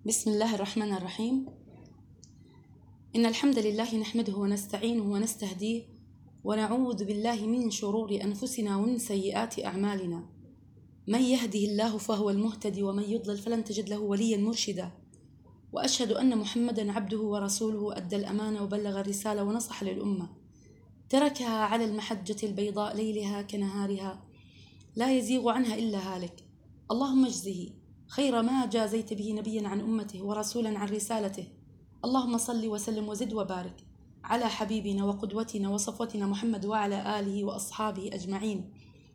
بسم الله الرحمن الرحيم. إن الحمد لله نحمده ونستعينه ونستهديه ونعوذ بالله من شرور أنفسنا ومن سيئات أعمالنا. من يهده الله فهو المهتدي ومن يضلل فلن تجد له وليا مرشدا. وأشهد أن محمدا عبده ورسوله أدى الأمانة وبلغ الرسالة ونصح للأمة، تركها على المحجة البيضاء ليلها كنهارها لا يزيغ عنها إلا هالك. اللهم اجزه خير ما جازيت به نبيا عن أمته ورسولا عن رسالته. اللهم صل وسلم وزد وبارك على حبيبنا وقدوتنا وصفوتنا محمد وعلى آله وأصحابه أجمعين.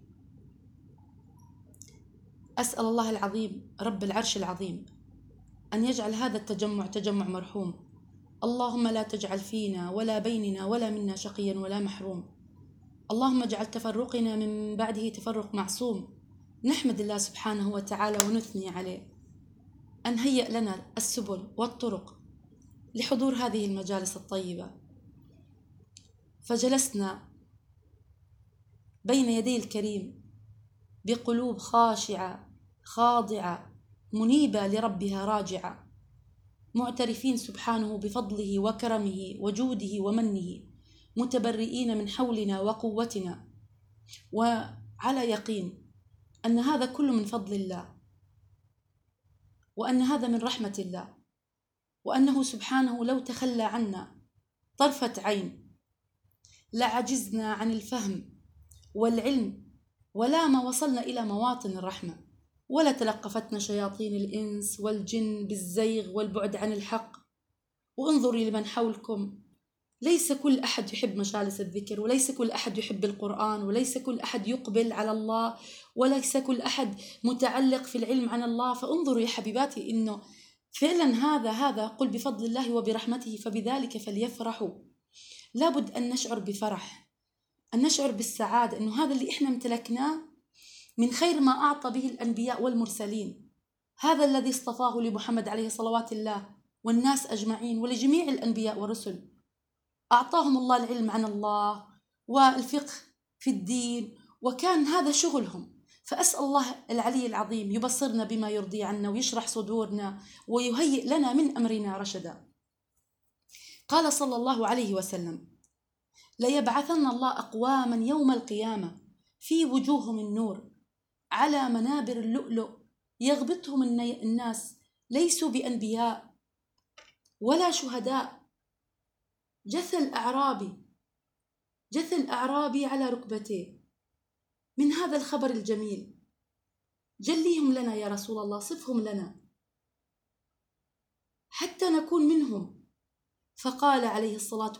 أسأل الله العظيم رب العرش العظيم أن يجعل هذا التجمع تجمع مرحوم. اللهم لا تجعل فينا ولا بيننا ولا منا شقيا ولا محروم. اللهم اجعل تفرقنا من بعده تفرق معصوم. نحمد الله سبحانه وتعالى ونثني عليه أن هيأ لنا السبل والطرق لحضور هذه المجالس الطيبة، فجلسنا بين يدي الكريم بقلوب خاشعة خاضعة منيبة لربها راجعة، معترفين سبحانه بفضله وكرمه وجوده ومنه، متبرئين من حولنا وقوتنا، وعلى يقين أن هذا كله من فضل الله، وأن هذا من رحمة الله، وأنه سبحانه لو تخلى عنا طرفة عين لعجزنا عن الفهم والعلم، ولا ما وصلنا إلى مواطن الرحمة، ولا تلقفتنا شياطين الإنس والجن بالزيغ والبعد عن الحق. وانظروا لمن حولكم، ليس كل أحد يحب مجالس الذكر، وليس كل أحد يحب القرآن، وليس كل أحد يقبل على الله، وليس كل أحد متعلق في العلم عن الله. فانظروا يا حبيباتي إنه فعلا هذا قل بفضل الله وبرحمته فبذلك فليفرحوا. لابد أن نشعر بفرح، أن نشعر بالسعادة، إنه هذا اللي إحنا امتلكناه من خير ما أعطى به الأنبياء والمرسلين. هذا الذي اصطفاه لمحمد عليه صلوات الله والناس أجمعين، ولجميع الأنبياء والرسل، أعطاهم الله العلم عن الله والفقه في الدين، وكان هذا شغلهم. فأسأل الله العلي العظيم يبصرنا بما يرضي عنا ويشرح صدورنا ويهيئ لنا من أمرنا رشدا. قال صلى الله عليه وسلم: ليبعثن الله أقواما يوم القيامة في وجوههم النور على منابر اللؤلؤ يغبطهم الناس، ليسوا بأنبياء ولا شهداء. جث الأعرابي على ركبتيه من هذا الخبر الجميل. جليهم لنا يا رسول الله، صفهم لنا حتى نكون منهم. فقال عليه الصلاة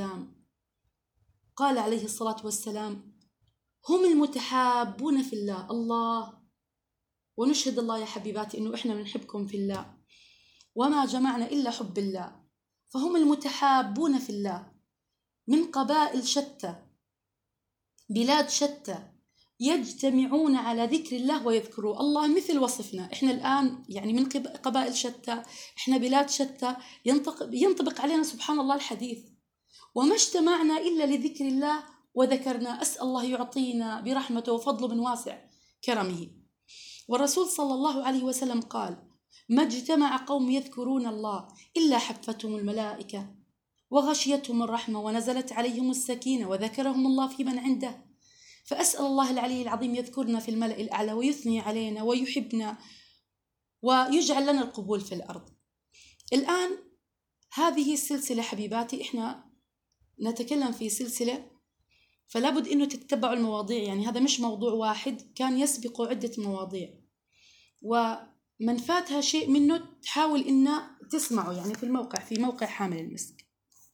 والسلام: هم المتحابون في الله. الله، ونشهد الله يا حبيباتي إنه إحنا بنحبكم في الله، وما جمعنا إلا حب الله. فهم المتحابون في الله من قبائل شتى، بلاد شتى، يجتمعون على ذكر الله ويذكروا الله مثل وصفنا. إحنا الآن يعني من قبائل شتى، إحنا بلاد شتى، ينطبق علينا سبحان الله الحديث: وما اجتمعنا إلا لذكر الله وذكرنا. أسأل الله يعطينا برحمته وفضله من واسع كرمه. والرسول صلى الله عليه وسلم قال: ما اجتمع قوم يذكرون الله إلا حفتهم الملائكة وغشيتهم الرحمة ونزلت عليهم السكينة وذكرهم الله في من عنده. فأسأل الله العلي العظيم يذكرنا في الملأ الأعلى ويثني علينا ويحبنا ويجعل لنا القبول في الأرض. الآن هذه السلسلة حبيباتي، إحنا نتكلم في سلسلة، فلابد إنه تتبعوا المواضيع. يعني هذا مش موضوع واحد، كان يسبق عدة مواضيع، ومن فاتها شيء منه تحاول إنه تسمعه يعني في موقع حامل المسك.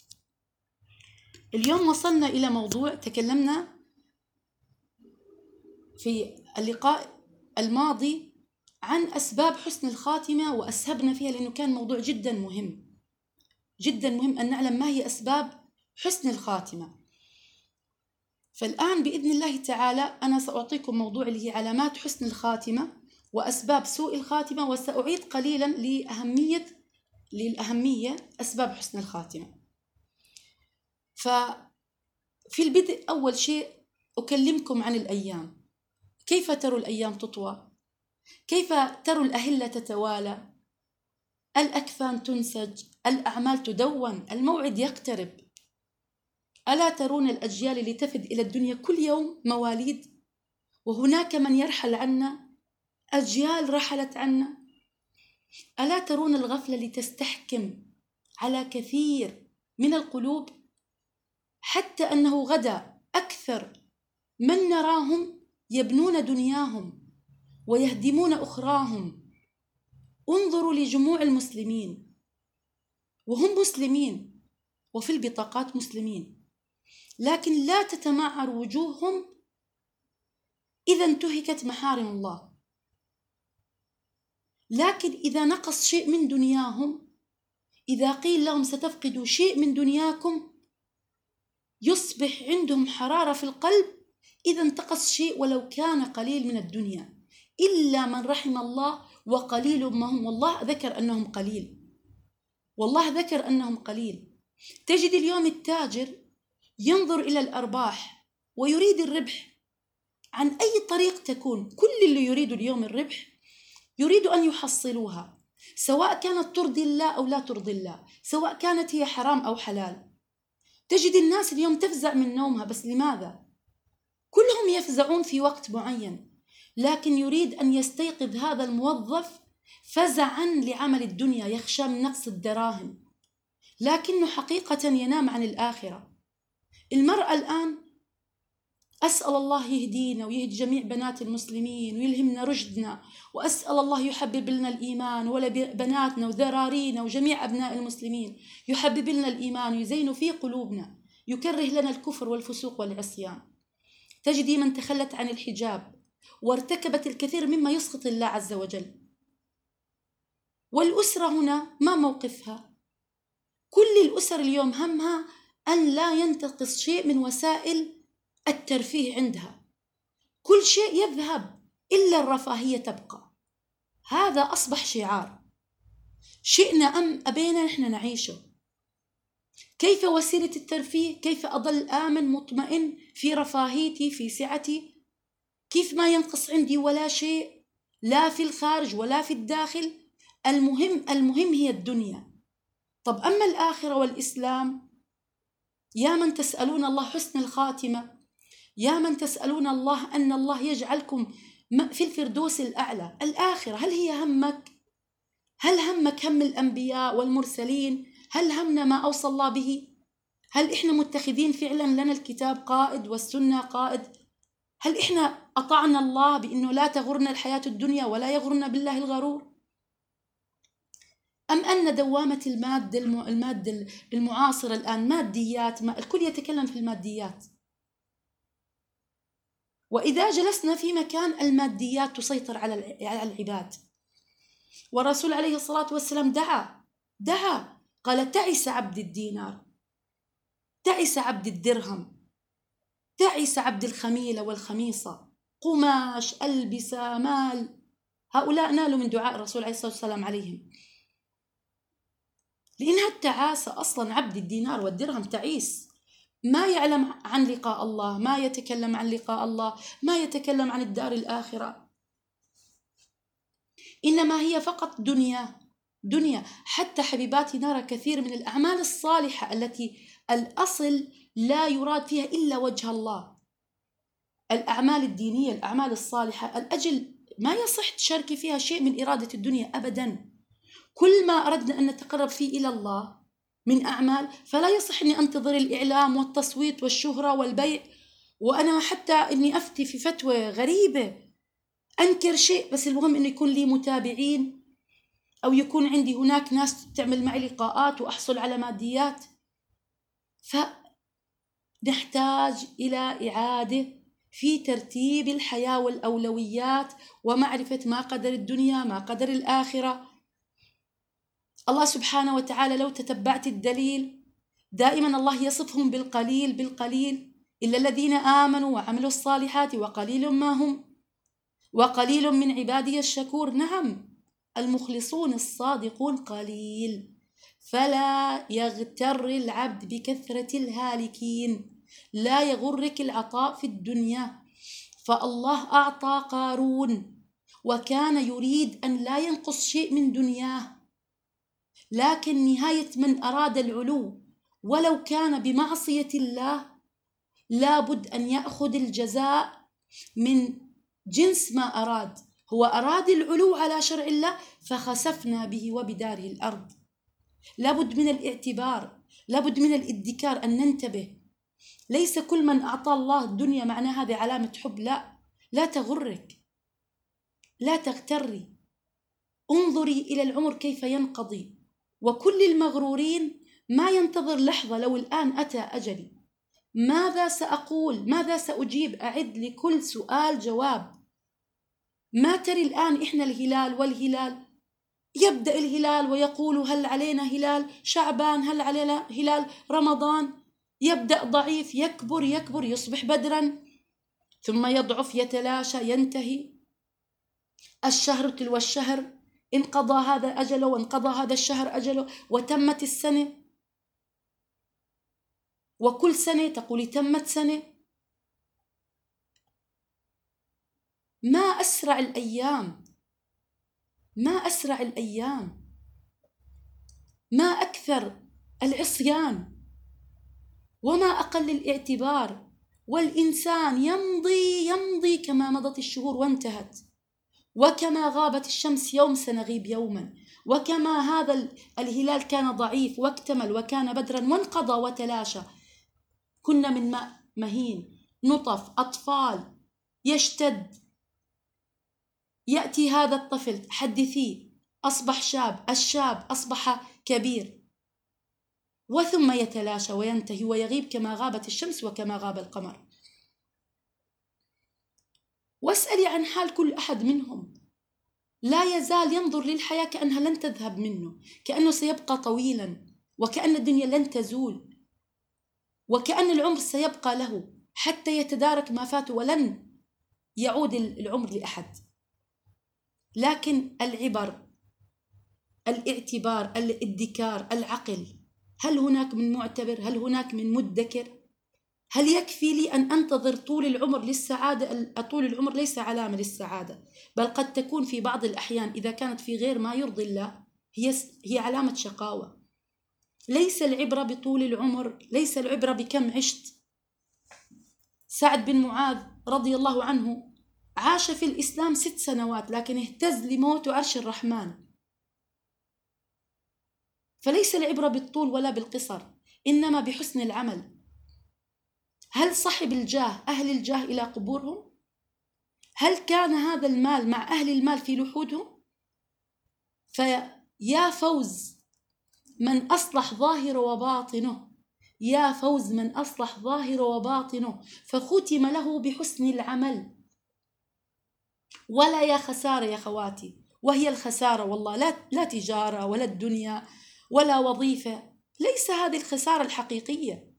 اليوم وصلنا إلى موضوع تكلمنا في اللقاء الماضي عن أسباب حسن الخاتمة، وأسهبنا فيها لأنه كان موضوع جدا مهم أن نعلم ما هي أسباب حسن الخاتمة. فالآن بإذن الله تعالى أنا سأعطيكم موضوع اللي هي علامات حسن الخاتمة وأسباب سوء الخاتمة، وسأعيد قليلا للأهمية أسباب حسن الخاتمة. ففي البدء أول شيء أكلمكم عن الأيام. كيف تروا الأيام تطوى؟ كيف تروا الأهلة تتوالى؟ الأكفان تنسج، الأعمال تدون، الموعد يقترب. ألا ترون الأجيال اللي تفد إلى الدنيا كل يوم مواليد، وهناك من يرحل عنا، أجيال رحلت عنا. ألا ترون الغفلة اللي تستحكم على كثير من القلوب، حتى أنه غدا أكثر من نراهم يبنون دنياهم ويهدمون أخراهم. انظروا لجموع المسلمين، وهم مسلمين وفي البطاقات مسلمين، لكن لا تتمعر وجوههم إذا انتهكت محارم الله. لكن إذا نقص شيء من دنياهم، إذا قيل لهم ستفقدوا شيء من دنياكم، يصبح عندهم حرارة في القلب إذا انتقص شيء ولو كان قليل من الدنيا، إلا من رحم الله وقليل ما هم. والله ذكر أنهم قليل، والله ذكر أنهم قليل. تجد اليوم التاجر ينظر إلى الأرباح ويريد الربح عن أي طريق تكون. كل اللي يريد اليوم الربح يريد أن يحصلوها، سواء كانت ترضي الله أو لا ترضي الله، سواء كانت هي حرام أو حلال. تجد الناس اليوم تفزع من نومها، بس لماذا؟ كلهم يفزعون في وقت معين، لكن يريد أن يستيقظ هذا الموظف فزعا لعمل الدنيا، يخشى من نقص الدراهم، لكنه حقيقة ينام عن الآخرة. المرأة الآن أسأل الله يهدينا ويهدي جميع بنات المسلمين ويلهمنا رشدنا، وأسأل الله يحبب لنا الإيمان، ولا بناتنا وذرارينا وجميع أبناء المسلمين يحبب لنا الإيمان ويزين في قلوبنا، يكره لنا الكفر والفسوق والعصيان. تجدي من تخلت عن الحجاب وارتكبت الكثير مما يسخط الله عز وجل. والأسرة هنا ما موقفها؟ كل الأسر اليوم همها أن لا ينتقص شيء من وسائل الترفيه عندها، كل شيء يذهب إلا الرفاهية تبقى. هذا أصبح شعار، شئنا أم أبينا نحن نعيشه. كيف وسيلة الترفيه؟ كيف أضل آمن مطمئن في رفاهيتي في سعتي، كيف ما ينقص عندي ولا شيء، لا في الخارج ولا في الداخل. المهم هي الدنيا. طب أما الآخرة والإسلام، يا من تسألون الله حسن الخاتمة، يا من تسألون الله أن الله يجعلكم في الفردوس الأعلى. الآخرة هل هي همك؟ هل همك هم الأنبياء والمرسلين؟ هل همنا ما أوصى الله به؟ هل إحنا متخذين فعلا لنا الكتاب قائد والسنة قائد؟ هل إحنا أطعنا الله بأنه لا تغرنا الحياة الدنيا ولا يغرنا بالله الغرور؟ أم أن دوامة المادة المعاصرة الآن ماديات، الكل يتكلم في الماديات، وإذا جلسنا في مكان الماديات تسيطر على العباد. والرسول عليه الصلاة والسلام دعا قال: تعس عبد الدينار، تعس عبد الدرهم، تعس عبد الخميلة والخميصة، قماش، ألبسة، مال. هؤلاء نالوا من دعاء الرسول عليه الصلاة والسلام عليهم، لأنها التعاسة أصلا. عبد الدينار والدرهم تعيس، ما يعلم عن لقاء الله، ما يتكلم عن لقاء الله، ما يتكلم عن الدار الآخرة، إنما هي فقط دنيا. حتى حبيباتي نرى كثير من الأعمال الصالحة التي الأصل لا يراد فيها إلا وجه الله، الأعمال الدينية، الأعمال الصالحة، الأجل ما يصح تشاركي فيها شيء من إرادة الدنيا أبدا. كل ما أردنا أن نتقرب فيه إلى الله من أعمال فلا يصح أني أنتظر الإعلام والتصويت والشهرة والبيع، وأنا حتى أني أفتي في فتوى غريبة أنكر شيء، بس المهم أنه يكون لي متابعين أو يكون عندي هناك ناس تعمل معي لقاءات وأحصل على ماديات. فنحتاج إلى إعادة في ترتيب الحياة والأولويات، ومعرفة ما قدر الدنيا ما قدر الآخرة. الله سبحانه وتعالى لو تتبعت الدليل دائما الله يصفهم بالقليل إلا الذين آمنوا وعملوا الصالحات وقليل ما هم، وقليل من عبادي الشكور. نعم، المخلصون الصادقون قليل، فلا يغتر العبد بكثرة الهالكين، لا يغرك العطاء في الدنيا. فالله أعطى قارون وكان يريد أن لا ينقص شيء من دنياه، لكن نهاية من أراد العلو ولو كان بمعصية الله لابد أن يأخذ الجزاء من جنس ما أراد. هو أراد العلو على شرع الله فخسفنا به وبداره الأرض. لابد من الاعتبار، لابد من الادكار، أن ننتبه. ليس كل من أعطى الله الدنيا معناه هذه علامة حب، لا تغرك، لا تغتري. انظري إلى العمر كيف ينقضي، وكل المغرورين ما ينتظر لحظة لو الآن أتى أجلي ماذا سأقول، ماذا سأجيب، أعد لكل سؤال جواب. ما تري الآن إحنا الهلال والهلال، يبدأ الهلال ويقول هل علينا هلال شعبان، هل علينا هلال رمضان، يبدأ ضعيف يكبر يكبر يصبح بدرا، ثم يضعف يتلاشى ينتهي. الشهر تلو الشهر، انقضى هذا أجله وانقضى هذا الشهر أجله وتمت السنة، وكل سنة تقولي تمت سنة. ما أسرع الأيام، ما أسرع الأيام، ما أكثر العصيان، وما أقل الاعتبار. والإنسان يمضي كما مضت الشهور وانتهت، وكما غابت الشمس يوم سنغيب يوما، وكما هذا الهلال كان ضعيف واكتمل وكان بدرا وانقضى وتلاشى. كنا من ماء مهين نطف أطفال يشتد، يأتي هذا الطفل حدثيه أصبح شاب، الشاب أصبح كبير، وثم يتلاشى وينتهي ويغيب كما غابت الشمس وكما غاب القمر. واسألي عن حال كل أحد منهم، لا يزال ينظر للحياة كأنها لن تذهب منه، كأنه سيبقى طويلا، وكأن الدنيا لن تزول، وكأن العمر سيبقى له حتى يتدارك ما فات ولن يعود العمر لأحد. لكن العبر، الاعتبار، الادكار، العقل، هل هناك من معتبر؟ هل هناك من مدكر؟ هل يكفي لي أن أنتظر طول العمر للسعادة؟ طول العمر ليس علامة للسعادة، بل قد تكون في بعض الأحيان إذا كانت في غير ما يرضي الله هي علامة شقاوة. ليس العبرة بطول العمر، ليس العبرة بكم عشت. سعد بن معاذ رضي الله عنه عاش في الإسلام 6 سنوات لكن اهتز لموت عرش الرحمن. فليس العبرة بالطول ولا بالقصر، إنما بحسن العمل. هل صحب الجاه أهل الجاه إلى قبورهم؟ هل كان هذا المال مع أهل المال في لحودهم؟ فيا فوز من أصلح ظاهر وباطنه، يا فوز من أصلح ظاهر وباطنه فختم له بحسن العمل. ولا يا خسارة يا خواتي، وهي الخسارة والله لا تجارة ولا الدنيا ولا وظيفة، ليس هذه الخسارة الحقيقية.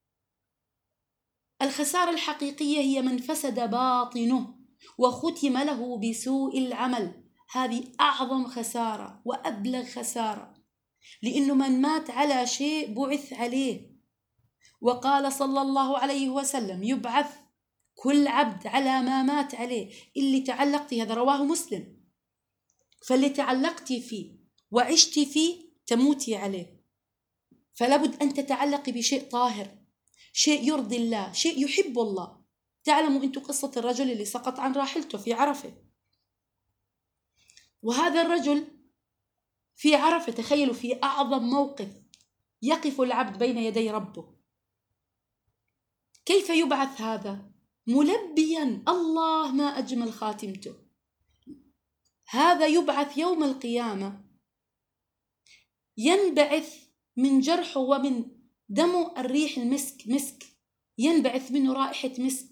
الخسارة الحقيقية هي من فسد باطنه وختم له بسوء العمل. هذه أعظم خسارة وأبلغ خسارة، لأنه من مات على شيء بعث عليه. وقال صلى الله عليه وسلم يبعث كل عبد على ما مات عليه. اللي تعلقتي، هذا رواه مسلم، فاللي تعلقتي فيه وعشتي فيه تموتي عليه. فلابد أن تتعلقي بشيء طاهر، شيء يرضي الله، شيء يحب الله. تعلموا أنتم قصة الرجل اللي سقط عن راحلته في عرفة، وهذا الرجل في عرفة، تخيلوا في أعظم موقف يقف العبد بين يدي ربه، كيف يبعث هذا؟ ملبيا الله ما أجمل خاتمته. هذا يبعث يوم القيامة، ينبعث من جرحه ومن دمه الريح المسك، مسك ينبعث منه رائحة مسك.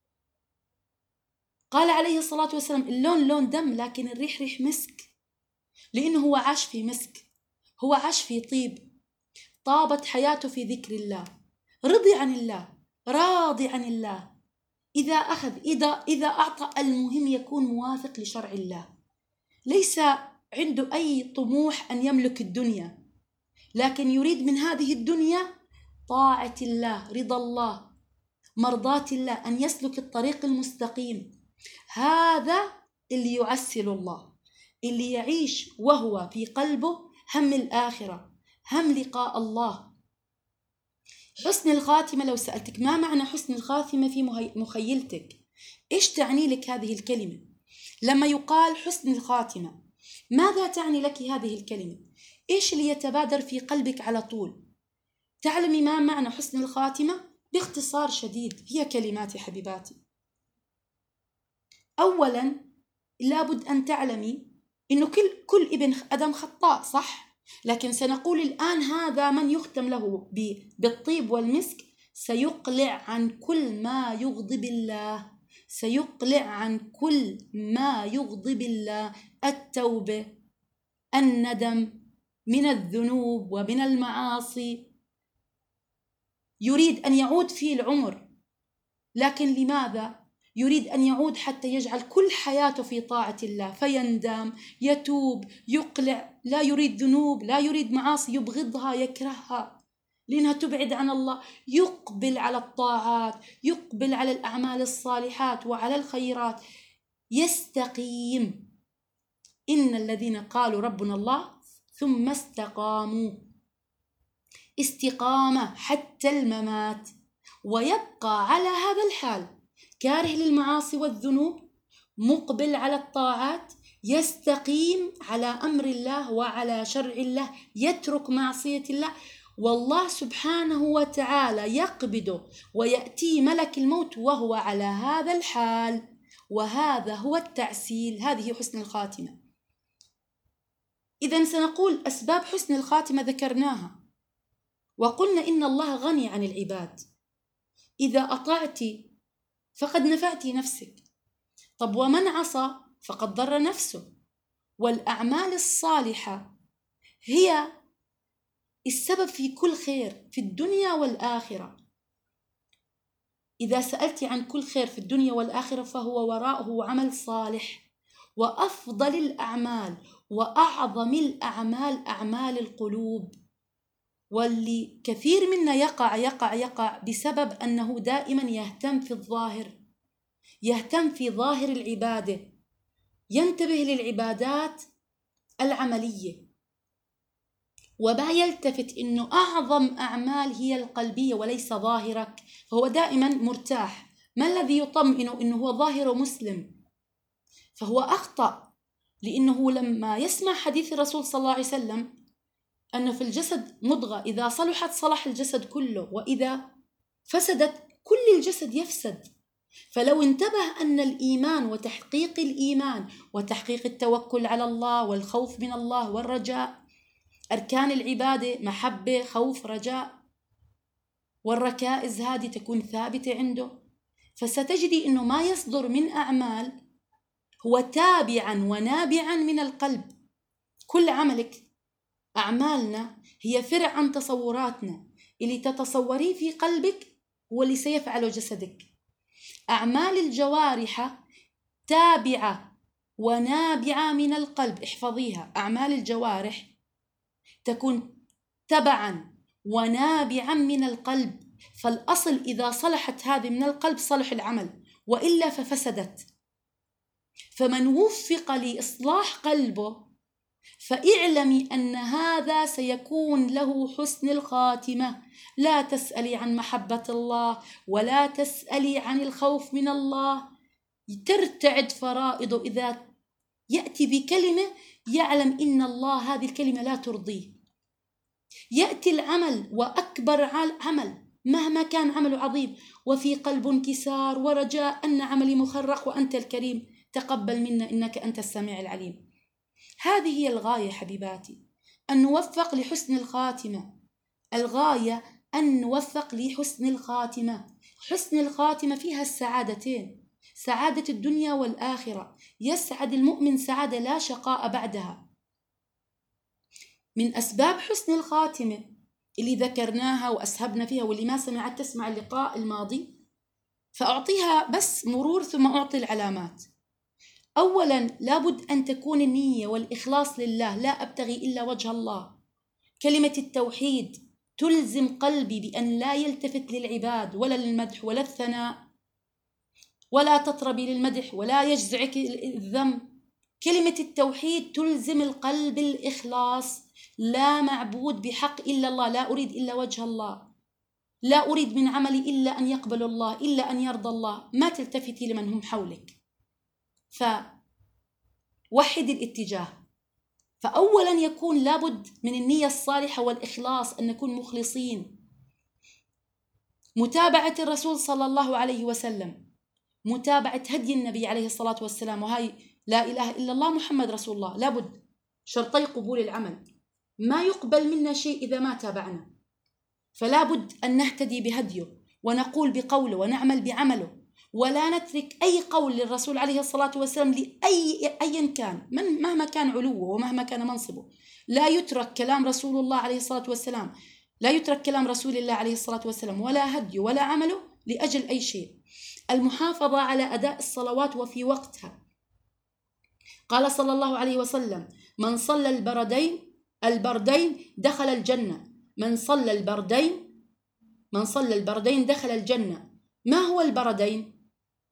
قال عليه الصلاة والسلام اللون لون دم لكن الريح ريح مسك، لأنه هو عاش في مسك، هو عاش في طيب، طابت حياته في ذكر الله، رضي عن الله، راضي عن الله. إذا أخذ إذا أعطى، المهم يكون موافق لشرع الله، ليس عنده أي طموح أن يملك الدنيا، لكن يريد من هذه الدنيا طاعة الله، رضا الله، مرضاة الله، أن يسلك الطريق المستقيم. هذا اللي يعسل الله، اللي يعيش وهو في قلبه هم الآخرة، هم لقاء الله. حسن الخاتمة، لو سألتك ما معنى حسن الخاتمة في مخيلتك، إيش تعني لك هذه الكلمة؟ لما يقال حسن الخاتمة ماذا تعني لك هذه الكلمة؟ إيش اللي يتبادر في قلبك على طول؟ تعلمي ما معنى حسن الخاتمة؟ باختصار شديد هي كلمات يا حبيباتي. أولا لابد أن تعلمي إنه كل ابن آدم خطاء، صح؟ لكن سنقول الآن هذا من يختم له بالطيب والمسك سيقلع عن كل ما يغضب الله، سيقلع عن كل ما يغضب الله، التوبة، الندم من الذنوب ومن المعاصي. يريد أن يعود فيه العمر، لكن لماذا؟ يريد أن يعود حتى يجعل كل حياته في طاعة الله، فيندم، يتوب، يقلع، لا يريد ذنوب، لا يريد معاصي، يبغضها، يكرهها لأنها تبعد عن الله، يقبل على الطاعات، يقبل على الأعمال الصالحات وعلى الخيرات، يستقيم. إن الذين قالوا ربنا الله ثم استقاموا، استقامة حتى الممات، ويبقى على هذا الحال كاره للمعاصي والذنوب، مقبل على الطاعات، يستقيم على أمر الله وعلى شرع الله، يترك معصية الله، والله سبحانه وتعالى يقبضه ويأتي ملك الموت وهو على هذا الحال. وهذا هو التعسيل، هذه حسن الخاتمة. إذن سنقول أسباب حسن الخاتمة ذكرناها، وقلنا إن الله غني عن العباد، إذا أطعت فقد نفعت نفسك، طب ومن عصى فقد ضر نفسه. والأعمال الصالحة هي السبب في كل خير في الدنيا والآخرة. إذا سألت عن كل خير في الدنيا والآخرة فهو وراءه عمل صالح، وأفضل الأعمال وأعظم الأعمال أعمال القلوب، واللي كثير منا يقع بسبب أنه دائما يهتم في الظاهر، يهتم في ظاهر العبادة، ينتبه للعبادات العملية، وما يلتفت إنه أعظم أعمال هي القلبية وليس ظاهرك، فهو دائما مرتاح. ما الذي يطمئنه؟ إنه هو ظاهره مسلم، فهو أخطأ، لأنه لما يسمع حديث الرسول صلى الله عليه وسلم أنه في الجسد مضغة إذا صلحت صلح الجسد كله، وإذا فسدت كل الجسد يفسد. فلو انتبه أن الإيمان وتحقيق الإيمان وتحقيق التوكل على الله والخوف من الله والرجاء، أركان العبادة محبة خوف رجاء، والركائز هذه تكون ثابتة عنده، فستجدي أنه ما يصدر من أعمال هو تابعا ونابعا من القلب. كل عملك، أعمالنا هي فرع عن تصوراتنا، اللي تتصوريه في قلبك هو اللي سيفعله جسدك. أعمال الجوارح تابعة ونابعة من القلب، احفظيها، أعمال الجوارح تكون تبعا ونابعا من القلب، فالأصل إذا صلحت هذه من القلب صلح العمل، وإلا ففسدت. فمن وفق لإصلاح قلبه فاعلمي أن هذا سيكون له حسن الخاتمة. لا تسألي عن محبة الله ولا تسألي عن الخوف من الله، ترتعد فرائضه إذا يأتي بكلمة يعلم إن الله هذه الكلمة لا ترضيه. يأتي العمل وأكبر عمل مهما كان عمله عظيم وفي قلب انكسار ورجاء أن عملي مخرق وأنت الكريم تقبل منا إنك أنت السميع العليم. هذه هي الغاية حبيباتي، أن نوفق لحسن الخاتمة. الغاية أن نوفق لحسن الخاتمة. حسن الخاتمة فيها السعادتين، سعادة الدنيا والآخرة، يسعد المؤمن سعادة لا شقاء بعدها. من أسباب حسن الخاتمة اللي ذكرناها وأسهبنا فيها، واللي ما سمعت تسمع اللقاء الماضي فأعطيها بس مرور ثم أعطي العلامات. أولا لابد أن تكون النية والإخلاص لله، لا أبتغي إلا وجه الله. كلمة التوحيد تلزم قلبي بأن لا يلتفت للعباد ولا للمدح ولا الثناء، ولا تطربي للمدح ولا يجزعك الذم. كلمة التوحيد تلزم القلب الإخلاص، لا معبود بحق إلا الله، لا أريد إلا وجه الله، لا أريد من عملي إلا أن يقبل الله، إلا أن يرضى الله، ما تلتفتي لمن هم حولك. فوحد الاتجاه. فأولا يكون لابد من النية الصالحة والإخلاص، أن نكون مخلصين. متابعة الرسول صلى الله عليه وسلم، متابعة هدي النبي عليه الصلاة والسلام، وهي لا إله إلا الله محمد رسول الله. لابد شرطي قبول العمل، ما يقبل منا شيء إذا ما تابعنا. فلا بد أن نهتدي بهديه ونقول بقوله ونعمل بعمله، ولا نترك أي قول للرسول عليه الصلاة والسلام أيا كان، مهما كان علوه ومهما كان منصبه. لا يترك كلام رسول الله عليه الصلاة والسلام، لا يترك كلام رسول الله عليه الصلاة والسلام ولا هديه ولا عمله لأجل أي شيء. المحافظة على أداء الصلوات وفي وقتها. قال صلى الله عليه وسلم: من صلى البردين دخل الجنة. من صلى البردين دخل الجنة. ما هو البردين؟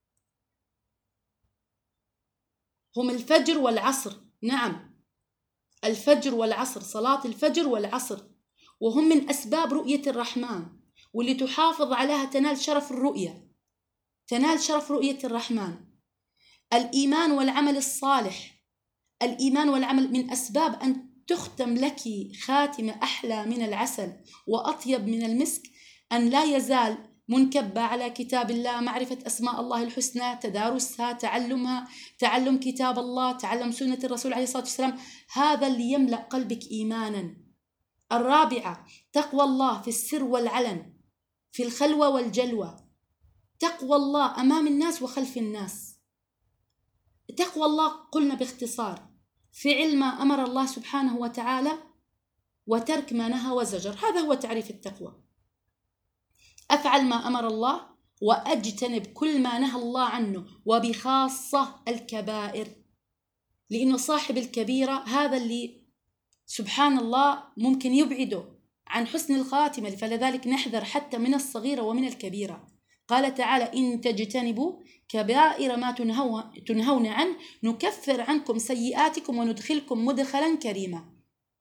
هم الفجر والعصر. نعم، الفجر والعصر، صلاة الفجر والعصر، وهم من أسباب رؤية الرحمن، واللي تحافظ عليها تنال شرف الرؤية، تنال شرف رؤية الرحمن. الإيمان والعمل الصالح، الإيمان والعمل من أسباب أن تختم لك خاتمة أحلى من العسل وأطيب من المسك، أن لا يزال منكبة على كتاب الله، معرفة أسماء الله الحسنى، تدارسها، تعلمها، تعلم كتاب الله، تعلم سنة الرسول عليه الصلاة والسلام. هذا اللي يملأ قلبك إيمانا. الرابعة تقوى الله في السر والعلن، في الخلوة والجلوة. تقوى الله أمام الناس وخلف الناس. تقوى الله قلنا باختصار فعل ما أمر الله سبحانه وتعالى وترك ما نهى وزجر، هذا هو تعريف التقوى. أفعل ما أمر الله وأجتنب كل ما نهى الله عنه، وبخاصة الكبائر، لأنه صاحب الكبيرة هذا اللي سبحان الله ممكن يبعده عن حسن الخاتمة. فلذلك نحذر حتى من الصغيرة ومن الكبيرة. قال تعالى: إن تجتنبوا كبائر ما تنهون عنه نكفر عنكم سيئاتكم وندخلكم مدخلا كريما.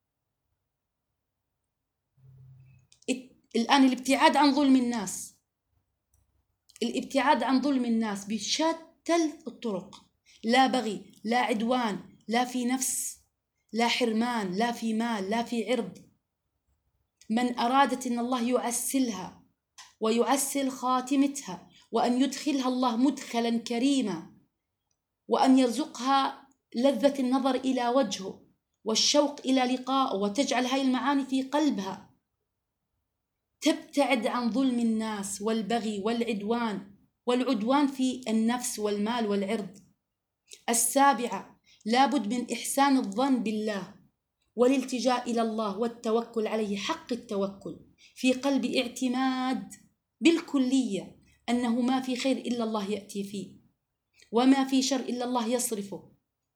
الآن الابتعاد عن ظلم الناس، الابتعاد عن ظلم الناس بشتى الطرق، لا بغي، لا عدوان، لا في نفس، لا حرمان، لا في مال، لا في عرض. من أرادت أن الله يعسلها ويعسل خاتمتها، وأن يدخلها الله مدخلا كريما، وأن يرزقها لذة النظر إلى وجهه والشوق إلى لقائه، وتجعل هاي المعاني في قلبها، تبتعد عن ظلم الناس والبغي والعدوان في النفس والمال والعرض. السابعة لابد من إحسان الظن بالله والالتجاء إلى الله والتوكل عليه حق التوكل، في قلب اعتماد بالكلية أنه ما في خير إلا الله يأتي فيه، وما في شر إلا الله يصرفه.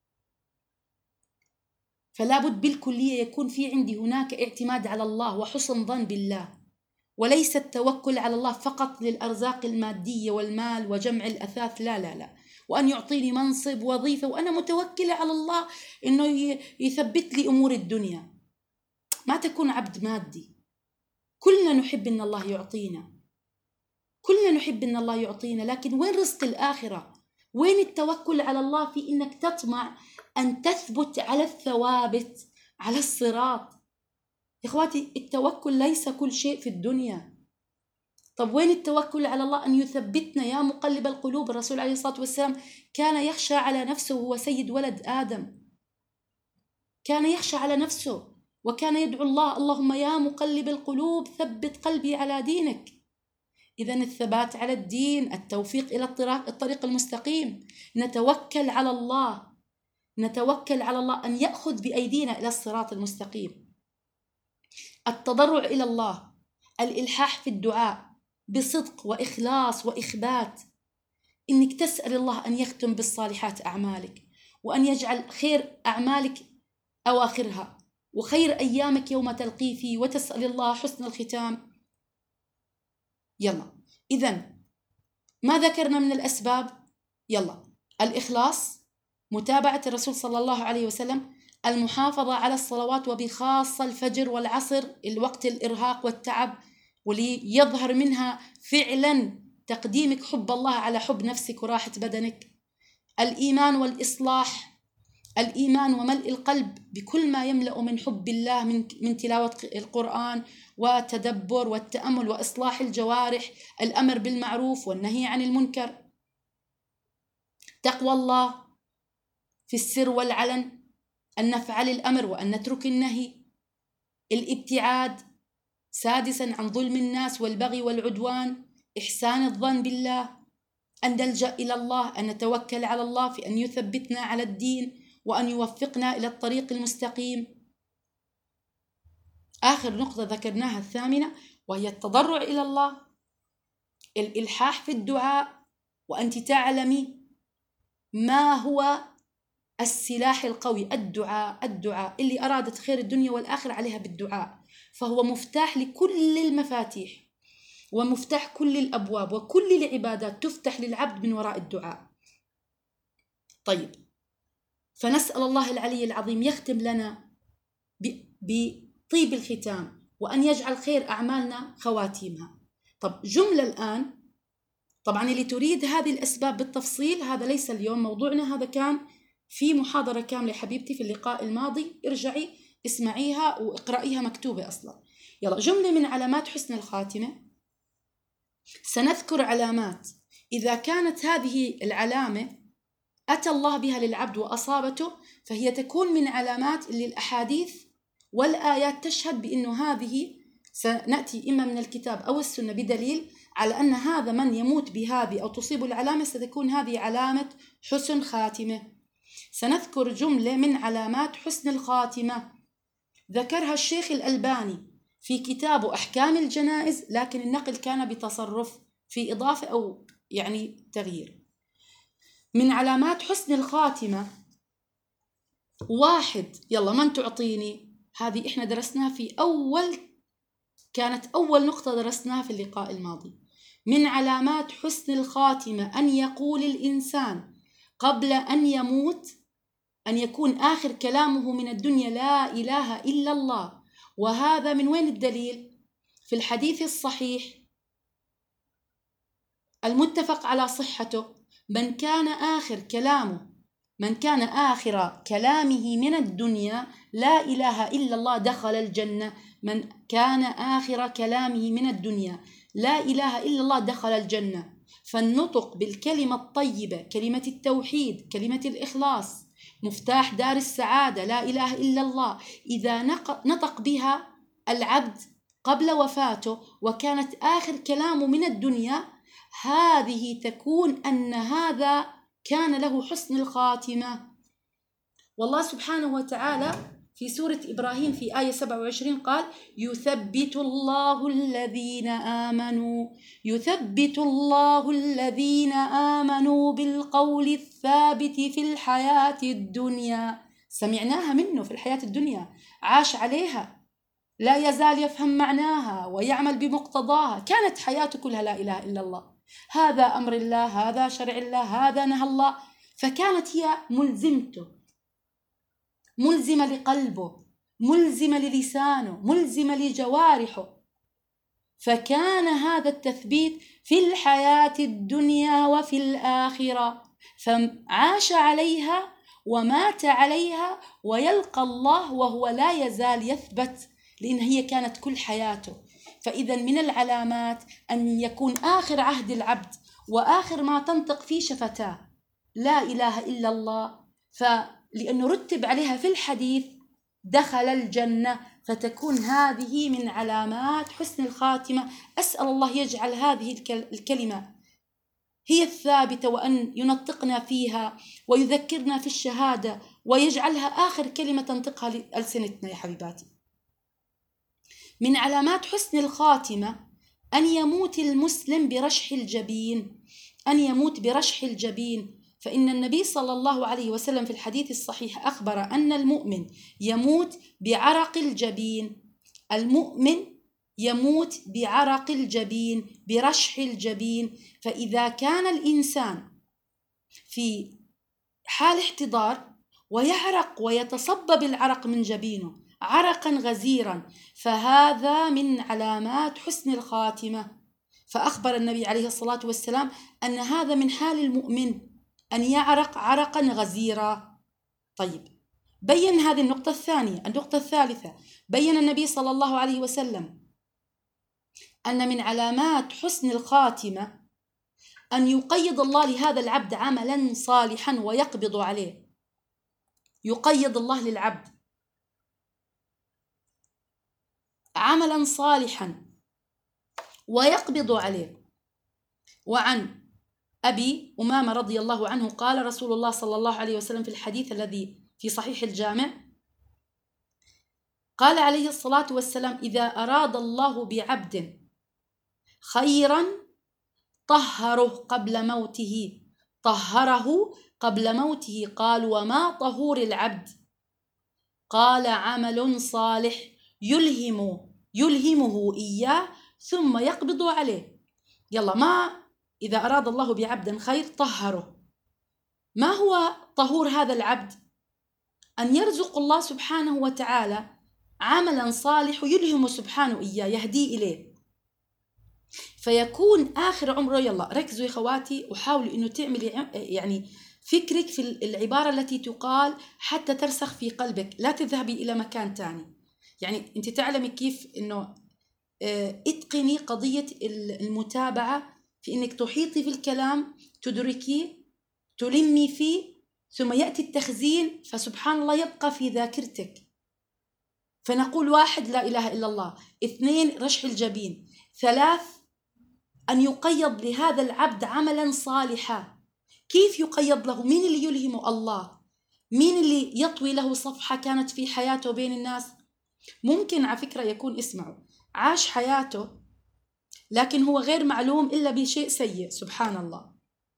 فلا بد بالكلية يكون في عندي هناك اعتماد على الله وحسن ظن بالله، وليس التوكل على الله فقط للأرزاق المادية والمال وجمع الأثاث، لا لا لا، وأن يعطيني منصب وظيفة وأنا متوكلة على الله إنه يثبت لي أمور الدنيا. ما تكون عبد مادي. كلنا نحب إن الله يعطينا، كلنا نحب إن الله يعطينا، لكن وين رزق الآخرة؟ وين التوكل على الله في إنك تطمع أن تثبت على الثوابت على الصراط؟ إخواتي، التوكل ليس كل شيء في الدنيا. طب وين التوكل على الله أن يثبتنا؟ يا مقلب القلوب، الرسول عليه الصلاة والسلام كان يخشى على نفسه وهو سيد ولد آدم، كان يخشى على نفسه وكان يدعو الله: اللهم يا مقلب القلوب ثبت قلبي على دينك. إذن الثبات على الدين، التوفيق إلى الطريق المستقيم. نتوكل على الله، نتوكل على الله أن يأخذ بأيدينا إلى الصراط المستقيم. التضرع إلى الله، الإلحاح في الدعاء بصدق وإخلاص وإخبات، إنك تسأل الله أن يختم بالصالحات أعمالك، وأن يجعل خير أعمالك أواخرها، وخير أيامك يوم تلقيه فيه، وتسأل الله حسن الختام. يلا، إذن ما ذكرنا من الأسباب؟ يلا: الإخلاص، متابعة الرسول صلى الله عليه وسلم، المحافظة على الصلوات وبخاصة الفجر والعصر، الوقت الإرهاق والتعب، واللي يظهر منها فعلا تقديمك حب الله على حب نفسك وراحة بدنك. الإيمان والإصلاح، الإيمان وملء القلب بكل ما يملأ من حب الله من تلاوة القرآن وتدبر والتأمل وإصلاح الجوارح، الأمر بالمعروف والنهي عن المنكر، تقوى الله في السر والعلن، أن نفعل الأمر وأن نترك النهي، الابتعاد سادسا عن ظلم الناس والبغي والعدوان، إحسان الظن بالله، أن نلجأ إلى الله، أن نتوكل على الله في أن يثبتنا على الدين وأن يوفقنا إلى الطريق المستقيم. آخر نقطة ذكرناها الثامنة وهي التضرع إلى الله، الإلحاح في الدعاء، وأنت تعلمي ما هو السلاح القوي، الدعاء اللي أرادت خير الدنيا والآخرة عليها بالدعاء، فهو مفتاح لكل المفاتيح ومفتاح كل الأبواب، وكل العبادات تفتح للعبد من وراء الدعاء. طيب، فنسأل الله العلي العظيم يختم لنا بطيب الختام، وأن يجعل خير أعمالنا خواتيمها. طب جملة الآن، طبعا اللي تريد هذه الأسباب بالتفصيل هذا ليس اليوم موضوعنا، هذا كان في محاضرة كاملة حبيبتي في اللقاء الماضي، ارجعي اسمعيها واقرأيها مكتوبة أصلا. يلا، جملة من علامات حسن الخاتمة. سنذكر علامات إذا كانت هذه العلامة أتى الله بها للعبد وأصابته، فهي تكون من علامات اللي الأحاديث والآيات تشهد بأنه هذه سنأتي إما من الكتاب أو السنة بدليل على أن هذا من يموت بهذه أو تصيب العلامة ستكون هذه علامة حسن خاتمة. سنذكر جملة من علامات حسن الخاتمة ذكرها الشيخ الألباني في كتابه أحكام الجنائز، لكن النقل كان بتصرف في إضافة أو يعني تغيير. من علامات حسن الخاتمة 1، يلا من تعطيني؟ هذه إحنا درسناها في كانت أول نقطة درسناها في اللقاء الماضي. من علامات حسن الخاتمة أن يقول الإنسان قبل أن يموت، أن يكون آخر كلامه من الدنيا لا إله إلا الله. وهذا من وين الدليل؟ في الحديث الصحيح المتفق على صحته: من كان آخر كلامه من الدنيا لا إله إلا الله دخل الجنة. من كان آخر كلامه من الدنيا لا إله إلا الله دخل الجنة. فالنطق بالكلمة الطيبة، كلمة التوحيد، كلمة الإخلاص، مفتاح دار السعادة، لا إله إلا الله، إذا نطق بها العبد قبل وفاته وكانت آخر كلامه من الدنيا، هذه تكون أن هذا كان له حسن الخاتمة. والله سبحانه وتعالى في سورة إبراهيم في آية 27 قال: يثبت الله الذين آمنوا بالقول الثابت في الحياة الدنيا. سمعناها منه في الحياة الدنيا، عاش عليها، لا يزال يفهم معناها ويعمل بمقتضاها، كانت حياته كلها لا إله إلا الله، هذا أمر الله، هذا شرع الله، هذا نهى الله، فكانت هي ملزمته، ملزمة لقلبه، ملزمة للسانه، ملزمة لجوارحه. فكان هذا التثبيت في الحياة الدنيا وفي الآخرة، فعاش عليها ومات عليها ويلقى الله وهو لا يزال يثبت، لأن هي كانت كل حياته. فإذا من العلامات أن يكون آخر عهد العبد وآخر ما تنطق فيه شفتاه لا إله إلا الله، فلأنه رتب عليها في الحديث دخل الجنة، فتكون هذه من علامات حسن الخاتمة. أسأل الله يجعل هذه الكلمة هي الثابتة، وأن ينطقنا فيها ويذكرنا في الشهادة، ويجعلها آخر كلمة تنطقها لألسنتنا يا حبيباتي. من علامات حسن الخاتمة أن يموت المسلم برشح الجبين، أن يموت برشح الجبين. فإن النبي صلى الله عليه وسلم في الحديث الصحيح أخبر أن المؤمن يموت بعرق الجبين، المؤمن يموت بعرق الجبين، برشح الجبين. فإذا كان الإنسان في حال احتضار ويعرق ويتصبب العرق من جبينه عرقا غزيرا، فهذا من علامات حسن الخاتمة. فأخبر النبي عليه الصلاة والسلام أن هذا من حال المؤمن، أن يعرق عرقا غزيرا. طيب، بين هذه النقطة الثانية. النقطة الثالثة، بين النبي صلى الله عليه وسلم أن من علامات حسن الخاتمة أن يقيض الله لهذا العبد عملا صالحا ويقبض عليه. يقيض الله للعبد عملا صالحا ويقبض عليه. وعن أبي أمامة رضي الله عنه قال رسول الله صلى الله عليه وسلم في الحديث الذي في صحيح الجامع، قال عليه الصلاة والسلام: إذا أراد الله بعبد خيرا طهره قبل موته، طهره قبل موته. قال: وما طهور العبد؟ قال: عمل صالح يلهمه إياه ثم يقبض عليه. يلا، ما إذا أراد الله بعبد خير طهره. ما هو طهور هذا العبد؟ أن يرزق الله سبحانه وتعالى عملا صالح يلهم سبحانه إياه، يهدي إليه، فيكون آخر عمره. يلا ركزوا يا خواتي وحاولوا إنه تعملي يعني فكرك في العبارة التي تقال حتى ترسخ في قلبك، لا تذهبي إلى مكان تاني. يعني أنت تعلمي كيف إنه اتقني قضية المتابعة، في إنك تحيطي في الكلام، تدركيه، تلمي فيه، ثم يأتي التخزين، فسبحان الله يبقى في ذاكرتك. فنقول: 1 لا إله إلا الله، 2 رشح الجبين، 3 أن يقيض لهذا العبد عملا صالحا. كيف يقيض له؟ مين اللي يلهمه؟ الله. مين اللي يطوي له صفحة كانت في حياته بين الناس؟ ممكن على فكرة يكون، اسمعوا، عاش حياته لكن هو غير معلوم إلا بشيء سيء، سبحان الله،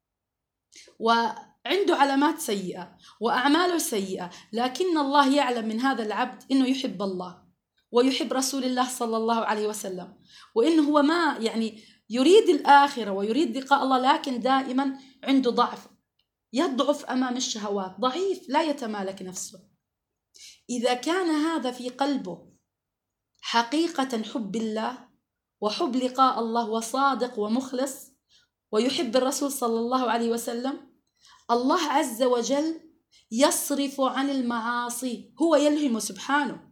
وعنده علامات سيئة وأعماله سيئة، لكن الله يعلم من هذا العبد إنه يحب الله ويحب رسول الله صلى الله عليه وسلم، وإنه هو ما يعني يريد الآخرة ويريد لقاء الله، لكن دائما عنده ضعف، يضعف أمام الشهوات، ضعيف لا يتمالك نفسه. إذا كان هذا في قلبه حقيقة حب الله وحب لقاء الله وصادق ومخلص ويحب الرسول صلى الله عليه وسلم، الله عز وجل يصرف عن المعاصي، هو يلهم سبحانه،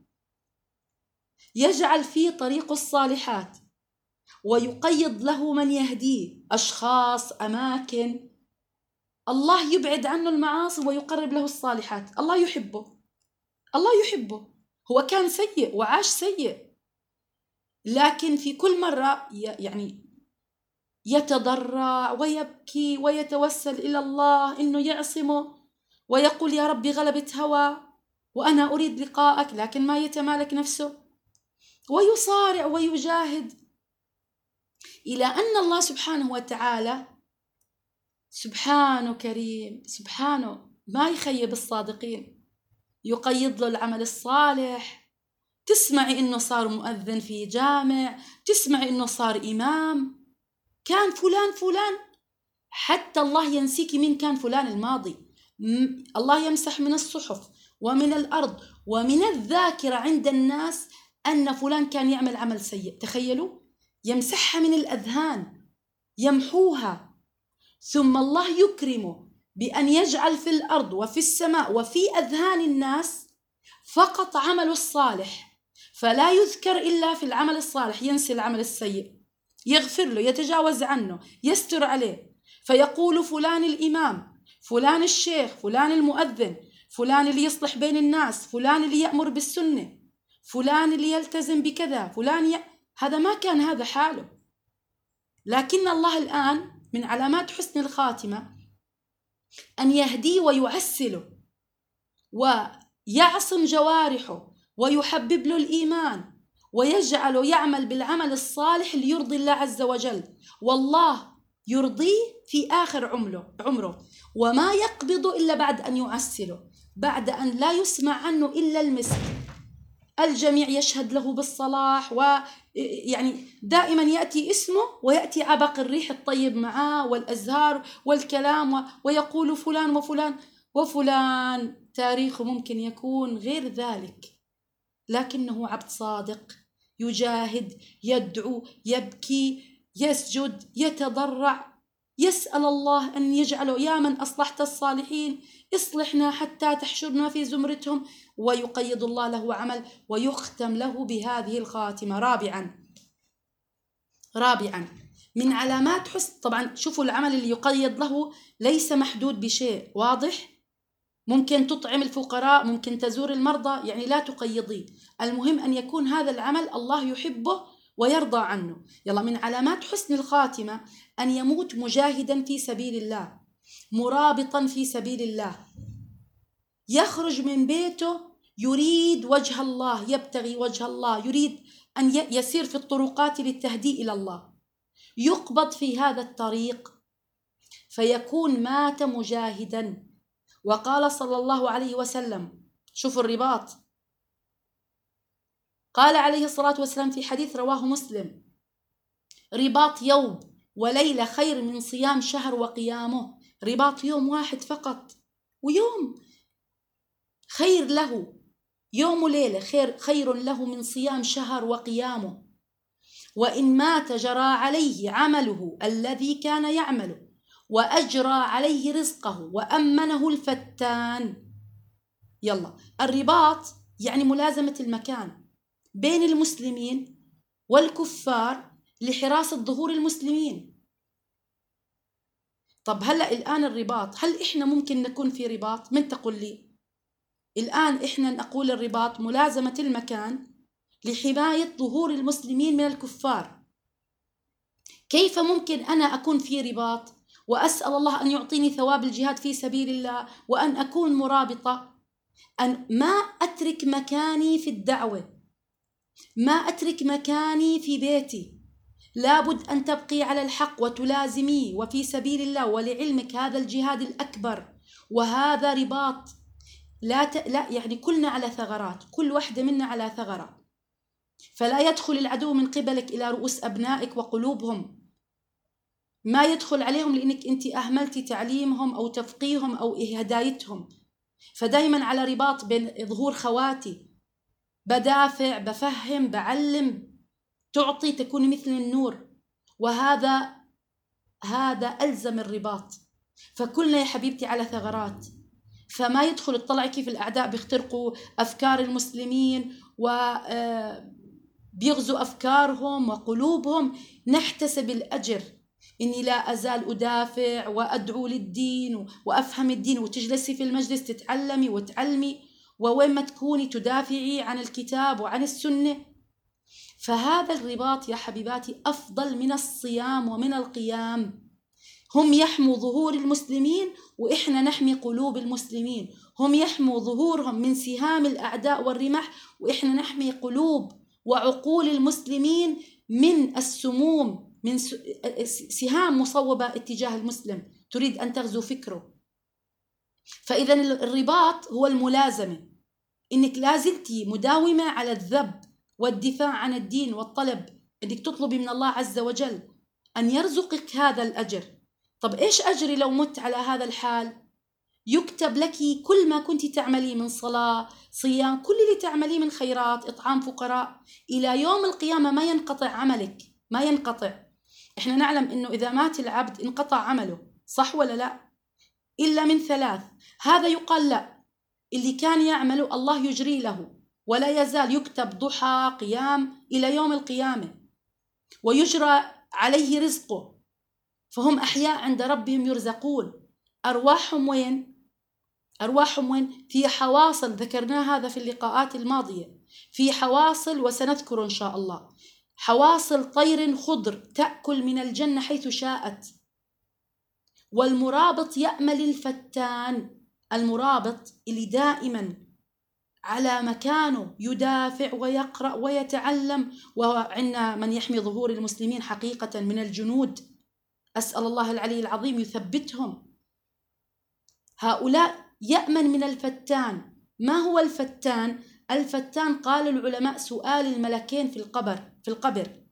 يجعل فيه طريق الصالحات ويقيض له من يهديه، أشخاص، أماكن. الله يبعد عنه المعاصي ويقرب له الصالحات. الله يحبه، الله يحبه. هو كان سيء وعاش سيء، لكن في كل مرة يعني يتضرع ويبكي ويتوسل إلى الله إنه يعصمه ويقول: يا ربي غلبت هوى وأنا أريد لقاءك، لكن ما يتمالك نفسه، ويصارع ويجاهد، إلى أن الله سبحانه وتعالى سبحانه كريم، سبحانه ما يخيب الصادقين، يقيض له العمل الصالح. تسمعي إنه صار مؤذن في جامع، تسمعي إنه صار إمام، كان فلان، حتى الله ينسيك مين كان فلان الماضي. الله يمسح من الصحف ومن الأرض ومن الذاكرة عند الناس أن فلان كان يعمل عمل سيء. تخيلوا، يمسحها من الأذهان، يمحوها، ثم الله يكرمه بأن يجعل في الأرض وفي السماء وفي أذهان الناس فقط عمل الصالح، فلا يذكر إلا في العمل الصالح، ينسي العمل السيء، يغفر له، يتجاوز عنه، يستر عليه، فيقول: فلان الإمام، فلان الشيخ، فلان المؤذن، فلان اللي يصلح بين الناس، فلان اللي يأمر بالسنة، فلان اللي يلتزم بكذا، فلان هذا ما كان هذا حاله. لكن الله الآن من علامات حسن الخاتمة أن يهديه ويعسله ويعصم جوارحه ويحبب له الإيمان ويجعله يعمل بالعمل الصالح ليرضي الله عز وجل، والله يرضيه في آخر عمره، وما يقبض إلا بعد أن يعسله، بعد أن لا يسمع عنه إلا المسك، الجميع يشهد له بالصلاح، ويعني دائما يأتي اسمه ويأتي عبق الريح الطيب معاه والأزهار والكلام، ويقول: فلان وفلان وفلان تاريخه ممكن يكون غير ذلك، لكنه عبد صادق يجاهد، يدعو، يبكي، يسجد، يتضرع، يسأل الله أن يجعله يا من أصلحت الصالحين اصلحنا حتى تحشرنا في زمرتهم، ويقيد الله له عمل ويختم له بهذه الخاتمة. رابعا من علامات حسن، طبعا شوفوا العمل اللي يقيد له ليس محدود بشيء، واضح؟ ممكن تطعم الفقراء، ممكن تزور المرضى، يعني لا تقيضي، المهم أن يكون هذا العمل الله يحبه ويرضى عنه. يلا، من علامات حسن الخاتمة أن يموت مجاهدا في سبيل الله، مرابطا في سبيل الله، يخرج من بيته يريد وجه الله، يبتغي وجه الله، يريد أن يسير في الطرقات للتهدي إلى الله، يقبض في هذا الطريق فيكون مات مجاهدا. وقال صلى الله عليه وسلم، شوفوا الرباط، قال عليه الصلاة والسلام في حديث رواه مسلم: رباط يوم وليلة خير من صيام شهر وقيامه. رباط يوم واحد فقط، ويوم خير له، يوم وليلة خير له من صيام شهر وقيامه. وإن مات جرى عليه عمله الذي كان يعمله، وأجرى عليه رزقه، وأمنه الفتان. يلا، الرباط يعني ملازمة المكان بين المسلمين والكفار لحراسة ظهور المسلمين. طب هلأ الآن الرباط، هل إحنا ممكن نكون في رباط؟ من تقول لي الآن إحنا نقول الرباط ملازمة المكان لحماية ظهور المسلمين من الكفار. كيف ممكن أنا أكون في رباط وأسأل الله أن يعطيني ثواب الجهاد في سبيل الله وأن أكون مرابطة؟ أن ما أترك مكاني في الدعوة، ما أترك مكاني في بيتي، لابد أن تبقي على الحق وتلازمي وفي سبيل الله. ولعلمك هذا الجهاد الأكبر وهذا رباط، لا يعني كلنا على ثغرات، كل واحدة منا على ثغرة، فلا يدخل العدو من قبلك إلى رؤوس أبنائك وقلوبهم، ما يدخل عليهم لأنك أنت أهملتي تعليمهم أو تفقيهم أو هدايتهم. فدايما على رباط بين ظهور خواتي، بدافع، بفهم، بعلم، تعطي، تكون مثل النور، وهذا ألزم الرباط. فكلنا يا حبيبتي على ثغرات، فما يدخل اطلعي كيف الأعداء بيخترقوا أفكار المسلمين وبيغزوا أفكارهم وقلوبهم. نحتسب الأجر إني لا أزال أدافع وأدعو للدين وأفهم الدين، وتجلسي في المجلس تتعلمي وتعلمي، ووين ما تكوني تدافعي عن الكتاب وعن السنة. فهذا الرباط يا حبيباتي أفضل من الصيام ومن القيام. هم يحموا ظهور المسلمين وإحنا نحمي قلوب المسلمين، هم يحموا ظهورهم من سهام الأعداء والرمح، وإحنا نحمي قلوب وعقول المسلمين من السموم، من سهام مصوبة اتجاه المسلم تريد أن تغزو فكره. فإذا الرباط هو الملازمة، إنك لازلتي مداومة على الذب والدفاع عن الدين والطلب، إنك تطلبي من الله عز وجل أن يرزقك هذا الأجر. طب إيش أجري لو مت على هذا الحال؟ يكتب لك كل ما كنت تعملي من صلاة، صيام، كل اللي تعمليه من خيرات، إطعام فقراء، إلى يوم القيامة ما ينقطع عملك، ما ينقطع. إحنا نعلم إنه إذا مات العبد انقطع عمله، صح ولا لا؟ إلا من ثلاث. هذا يقال لا، اللي كان يعمله الله يجري له ولا يزال يكتب ضحى قيام إلى يوم القيامة، ويجرى عليه رزقه، فهم أحياء عند ربهم يرزقون. أرواحهم وين؟ أرواحهم وين؟ في حواصل، ذكرنا هذا في اللقاءات الماضية، في حواصل، وسنذكر إن شاء الله، حواصل طير خضر تأكل من الجنة حيث شاءت. والمرابط يأمل الفتان، المرابط اللي دائما على مكانه يدافع ويقرأ ويتعلم. وعندنا من يحمي ظهور المسلمين حقيقة من الجنود، أسأل الله العلي العظيم يثبتهم. هؤلاء يأمن من الفتان. ما هو الفتان؟ الفتان قال العلماء سؤال الملكين في القبر.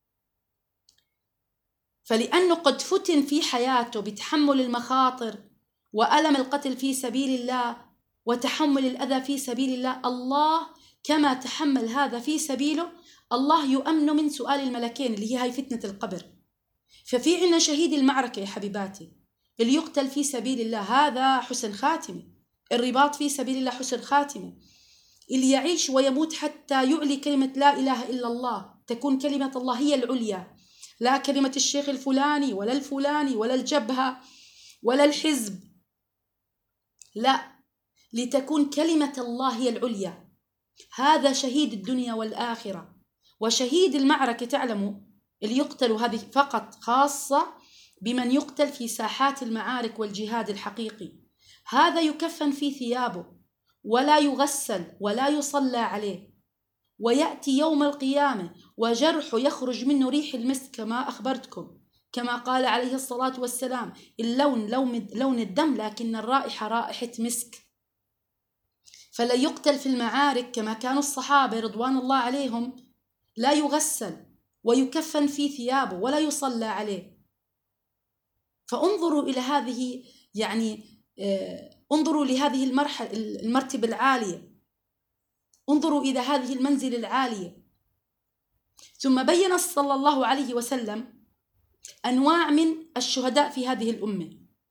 فلأنه قد فتن في حياته بتحمل المخاطر وألم القتل في سبيل الله وتحمل الأذى في سبيل الله، الله كما تحمل هذا في سبيله الله يؤمن من سؤال الملكين اللي هي هاي فتنة القبر. ففي عنا شهيد المعركة يا حبيباتي اللي يقتل في سبيل الله، هذا حسن خاتمة. الرباط في سبيل الله حسن خاتمة. اللي يعيش ويموت حتى يعلي كلمة لا إله إلا الله، تكون كلمة الله هي العليا، لا كلمة الشيخ الفلاني ولا الفلاني ولا الجبهة ولا الحزب، لا، لتكون كلمة الله هي العليا. هذا شهيد الدنيا والآخرة. وشهيد المعركة تعلموا اللي يقتل، هذه فقط خاصة بمن يقتل في ساحات المعارك والجهاد الحقيقي، هذا يكفن في ثيابه ولا يغسل ولا يصلى عليه، ويأتي يوم القيامة وجرحه يخرج منه ريح المسك كما أخبرتكم، كما قال عليه الصلاة والسلام اللون لون الدم لكن الرائحة رائحة مسك. فلا يقتل في المعارك كما كانوا الصحابة رضوان الله عليهم، لا يغسل ويكفن في ثيابه ولا يصلى عليه. فانظروا إلى هذه، يعني انظروا لهذه المرتبة العالية، انظروا إلى هذه المنزل العالية. ثم بين صلى الله عليه وسلم أنواع من الشهداء في هذه الأمة،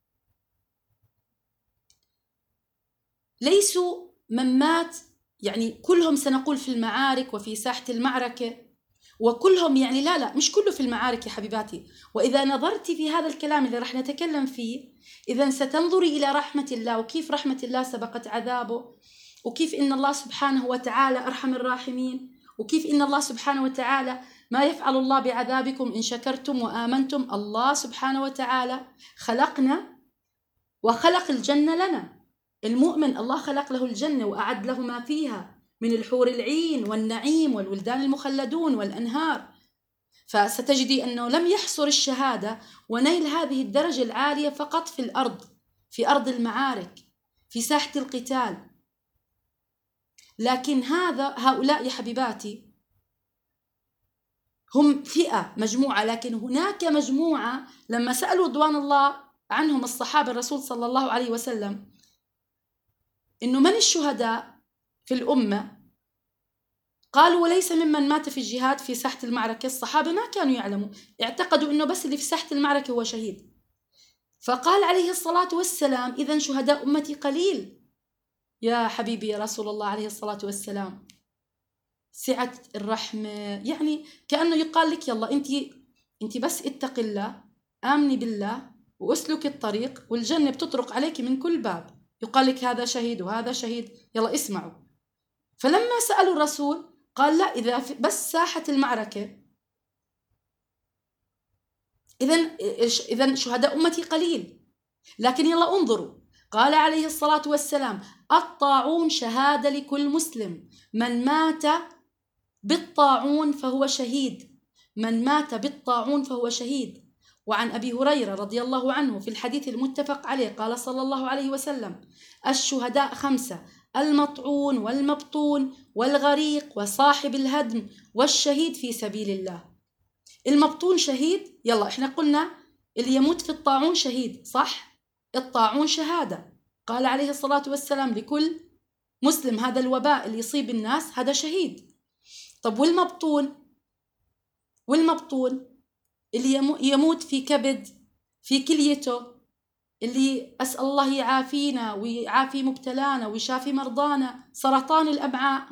ليسوا من مات يعني كلهم سنقول في المعارك وفي ساحة المعركة وكلهم، يعني لا مش كله في المعارك يا حبيباتي. وإذا نظرت في هذا الكلام اللي رح نتكلم فيه، إذا ستنظري إلى رحمة الله وكيف رحمة الله سبقت عذابه، وكيف إن الله سبحانه وتعالى أرحم الراحمين، وكيف إن الله سبحانه وتعالى ما يفعل الله بعذابكم إن شكرتم وآمنتم. الله سبحانه وتعالى خلقنا وخلق الجنة لنا. المؤمن الله خلق له الجنة وأعد له ما فيها من الحور العين والنعيم والولدان المخلدون والأنهار. فستجدي أنه لم يحصر الشهادة ونيل هذه الدرجة العالية فقط في الأرض، في أرض المعارك، في ساحة القتال، لكن هؤلاء يا حبيباتي هم فئة مجموعة. لكن هناك مجموعة لما سألوا رضوان الله عنهم الصحابة الرسول صلى الله عليه وسلم إنه من الشهداء في الأمة، قالوا وليس ممن مات في الجهاد في ساحة المعركة. الصحابة ما كانوا يعلموا، اعتقدوا إنه بس اللي في ساحة المعركة هو شهيد. فقال عليه الصلاة والسلام إذن شهداء أمتي قليل. يا حبيبي يا رسول الله عليه الصلاة والسلام، سعة الرحمة، يعني كأنه يقال لك يلا أنت بس اتق الله، آمني بالله وأسلك الطريق والجنة بتطرق عليك من كل باب. يقال لك هذا شهيد وهذا شهيد، يلا اسمعوا. فلما سألوا الرسول قال لا، إذا بس ساحة المعركة إذن شهداء أمتي قليل. لكن يلا انظروا، قال عليه الصلاة والسلام الطاعون شهادة لكل مسلم، من مات بالطاعون فهو شهيد، من مات بالطاعون فهو شهيد. وعن أبي هريرة رضي الله عنه في الحديث المتفق عليه قال صلى الله عليه وسلم الشهداء 5: المطعون والمبطون والغريق وصاحب الهدم والشهيد في سبيل الله. المبطون شهيد، يلا احنا قلنا اللي يموت في الطاعون شهيد، صح؟ الطاعون شهادة، قال عليه الصلاة والسلام لكل مسلم هذا الوباء اللي يصيب الناس هذا شهيد. طب والمبطون اللي يموت في كبد، في كليته، اللي أسأل الله يعافينا ويعافي مبتلانا ويشافي مرضانا، سرطان الأمعاء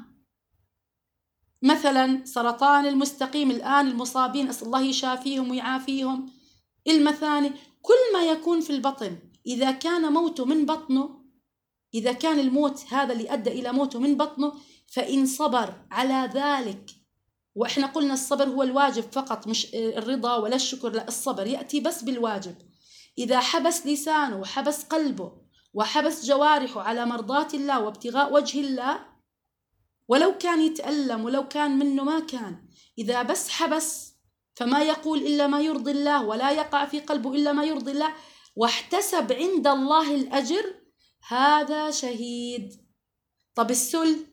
مثلا، سرطان المستقيم الآن المصابين أسأل الله يشافيهم ويعافيهم، المثاني، كل ما يكون في البطن إذا كان موته من بطنه، إذا كان الموت هذا اللي أدى إلى موته من بطنه، فإن صبر على ذلك، وإحنا قلنا الصبر هو الواجب فقط مش الرضا ولا الشكر، لا، الصبر يأتي بس بالواجب. إذا حبس لسانه وحبس قلبه وحبس جوارحه على مرضاة الله وابتغاء وجه الله، ولو كان يتألم ولو كان منه ما كان، إذا بس حبس فما يقول إلا ما يرضي الله ولا يقع في قلبه إلا ما يرضي الله واحتسب عند الله الأجر، هذا شهيد. طب السل،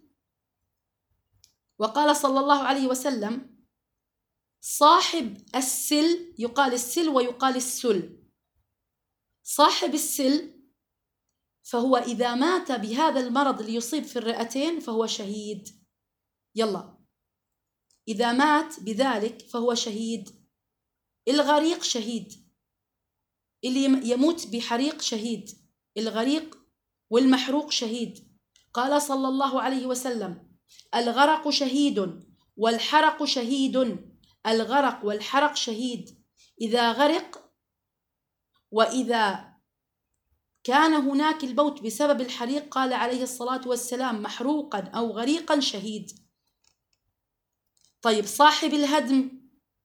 وقال صلى الله عليه وسلم صاحب السل، يقال السل ويقال السل. صاحب السل فهو إذا مات بهذا المرض اللي يصيب في الرئتين فهو شهيد. يلا، إذا مات بذلك فهو شهيد. الغريق شهيد، اللي يموت بحريق شهيد، الغريق والمحروق شهيد. قال صلى الله عليه وسلم: الغرق شهيد والحرق شهيد. الغرق والحرق شهيد. إذا غرق وإذا كان هناك الموت بسبب الحريق قال عليه الصلاة والسلام: محروقا أو غريقا شهيد. طيب، صاحب الهدم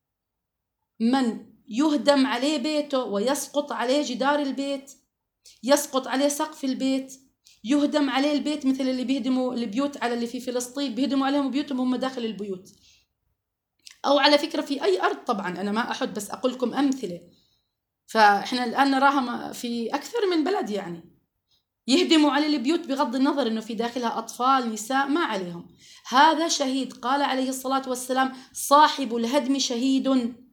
من يهدم عليه بيته ويسقط عليه جدار البيت، يسقط عليه سقف البيت، يهدم عليه البيت، مثل اللي بيهدموا البيوت على اللي في فلسطين، بيهدموا عليهم بيوتهم هم داخل البيوت. أو على فكرة في أي أرض، طبعا أنا ما أحد بس أقول لكم أمثلة، فإحنا الآن نراها في أكثر من بلد، يعني يهدموا على البيوت بغض النظر أنه في داخلها أطفال نساء ما عليهم. هذا شهيد. قال عليه الصلاة والسلام: صاحب الهدم شهيد.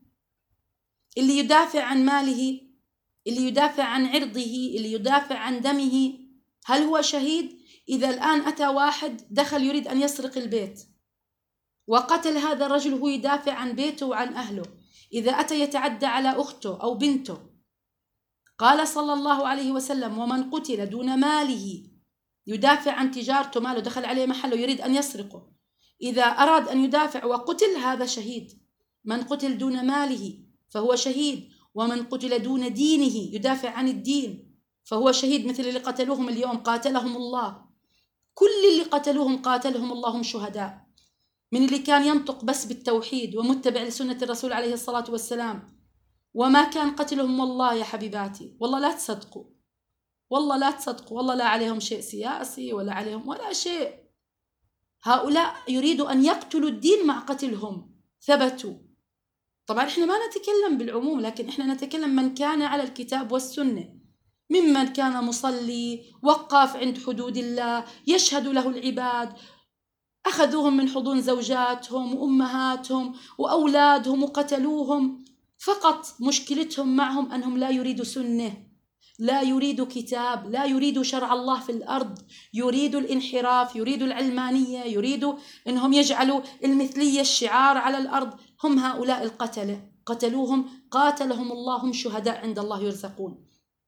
اللي يدافع عن ماله، اللي يدافع عن عرضه، اللي يدافع عن دمه، هل هو شهيد؟ إذا الآن أتى واحد دخل يريد أن يسرق البيت وقتل هذا الرجل وهو يدافع عن بيته وعن أهله، إذا أتى يتعدى على أخته أو بنته، قال صلى الله عليه وسلم: ومن قتل دون ماله، يدافع عن تجارته، ماله دخل عليه محله يريد أن يسرقه، إذا أراد أن يدافع وقتل هذا شهيد. من قتل دون ماله فهو شهيد. ومن قتل دون دينه، يدافع عن الدين، فهو شهيد، مثل اللي قتلوهم اليوم قاتلهم الله. كل اللي قتلوهم قاتلهم الله، هم شهداء. من اللي كان ينطق بس بالتوحيد ومتبع لسنة الرسول عليه الصلاة والسلام، وما كان قتلهم. والله يا حبيباتي، والله لا تصدقوا، والله لا تصدقوا، والله لا عليهم شيء سياسي ولا عليهم ولا شيء. هؤلاء يريدوا أن يقتلوا الدين مع قتلهم، ثبتوا. طبعا احنا ما نتكلم بالعموم، لكن احنا نتكلم من كان على الكتاب والسنة، ممن كان مصلي وقاف عند حدود الله يشهد له العباد، أخذوهم من حضون زوجاتهم وأمهاتهم وأولادهم وقتلوهم. فقط مشكلتهم معهم أنهم لا يريدوا سنة، لا يريدوا كتاب، لا يريدوا شرع الله في الأرض، يريدوا الانحراف، يريدوا العلمانية، يريدوا أنهم يجعلوا المثلية الشعار على الأرض. هم هؤلاء القتلة، قتلوهم، قاتلهم الله، هم شهداء عند الله يرزقون.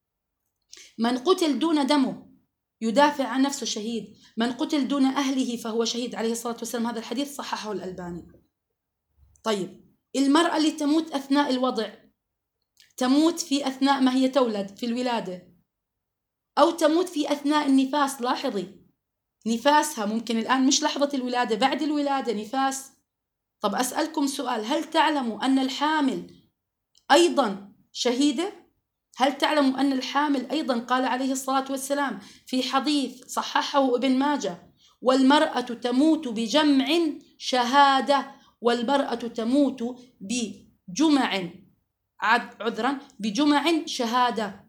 من قتل دون دمه يدافع عن نفسه شهيد. من قتل دون أهله فهو شهيد عليه الصلاة والسلام. هذا الحديث صححه الألباني. طيب، المرأة اللي تموت أثناء الوضع، تموت في أثناء ما هي تولد في الولادة، أو تموت في أثناء النفاس. لاحظي، نفاسها ممكن الآن مش لحظة الولادة، بعد الولادة نفاس. طب أسألكم سؤال: هل تعلموا أن الحامل أيضا شهيدة؟ هل تعلموا أن الحامل أيضا قال عليه الصلاة والسلام في حديث صححه ابن ماجه: والمرأة تموت بجمع شهادة، والمرأة تموت بجمع بجمع شهادة.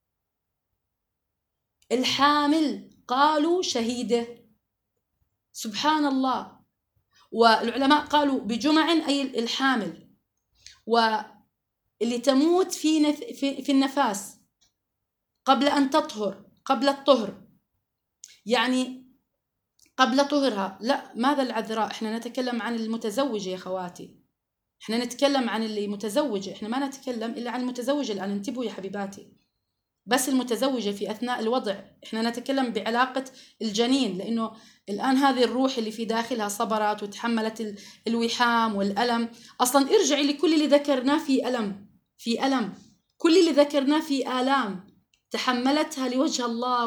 الحامل قالوا شهيدة، سبحان الله. والعلماء قالوا بجمع أي الحامل، واللي تموت في النفاس قبل أن تطهر، قبل الطهر، يعني قبل طهرها. لا، ماذا العذراء؟ احنا نتكلم عن المتزوجة يا خواتي، احنا نتكلم عن اللي متزوجة، احنا ما نتكلم إلا عن المتزوجة الآن. انتبهوا يا حبيباتي، بس المتزوجة في أثناء الوضع، احنا نتكلم بعلاقة الجنين، لأنه الآن هذه الروح اللي في داخلها صبرت وتحملت الوحام والألم. أصلا ارجعي لكل اللي ذكرناه في ألم، في ألم، كل اللي ذكرناه في آلام تحملتها لوجه الله،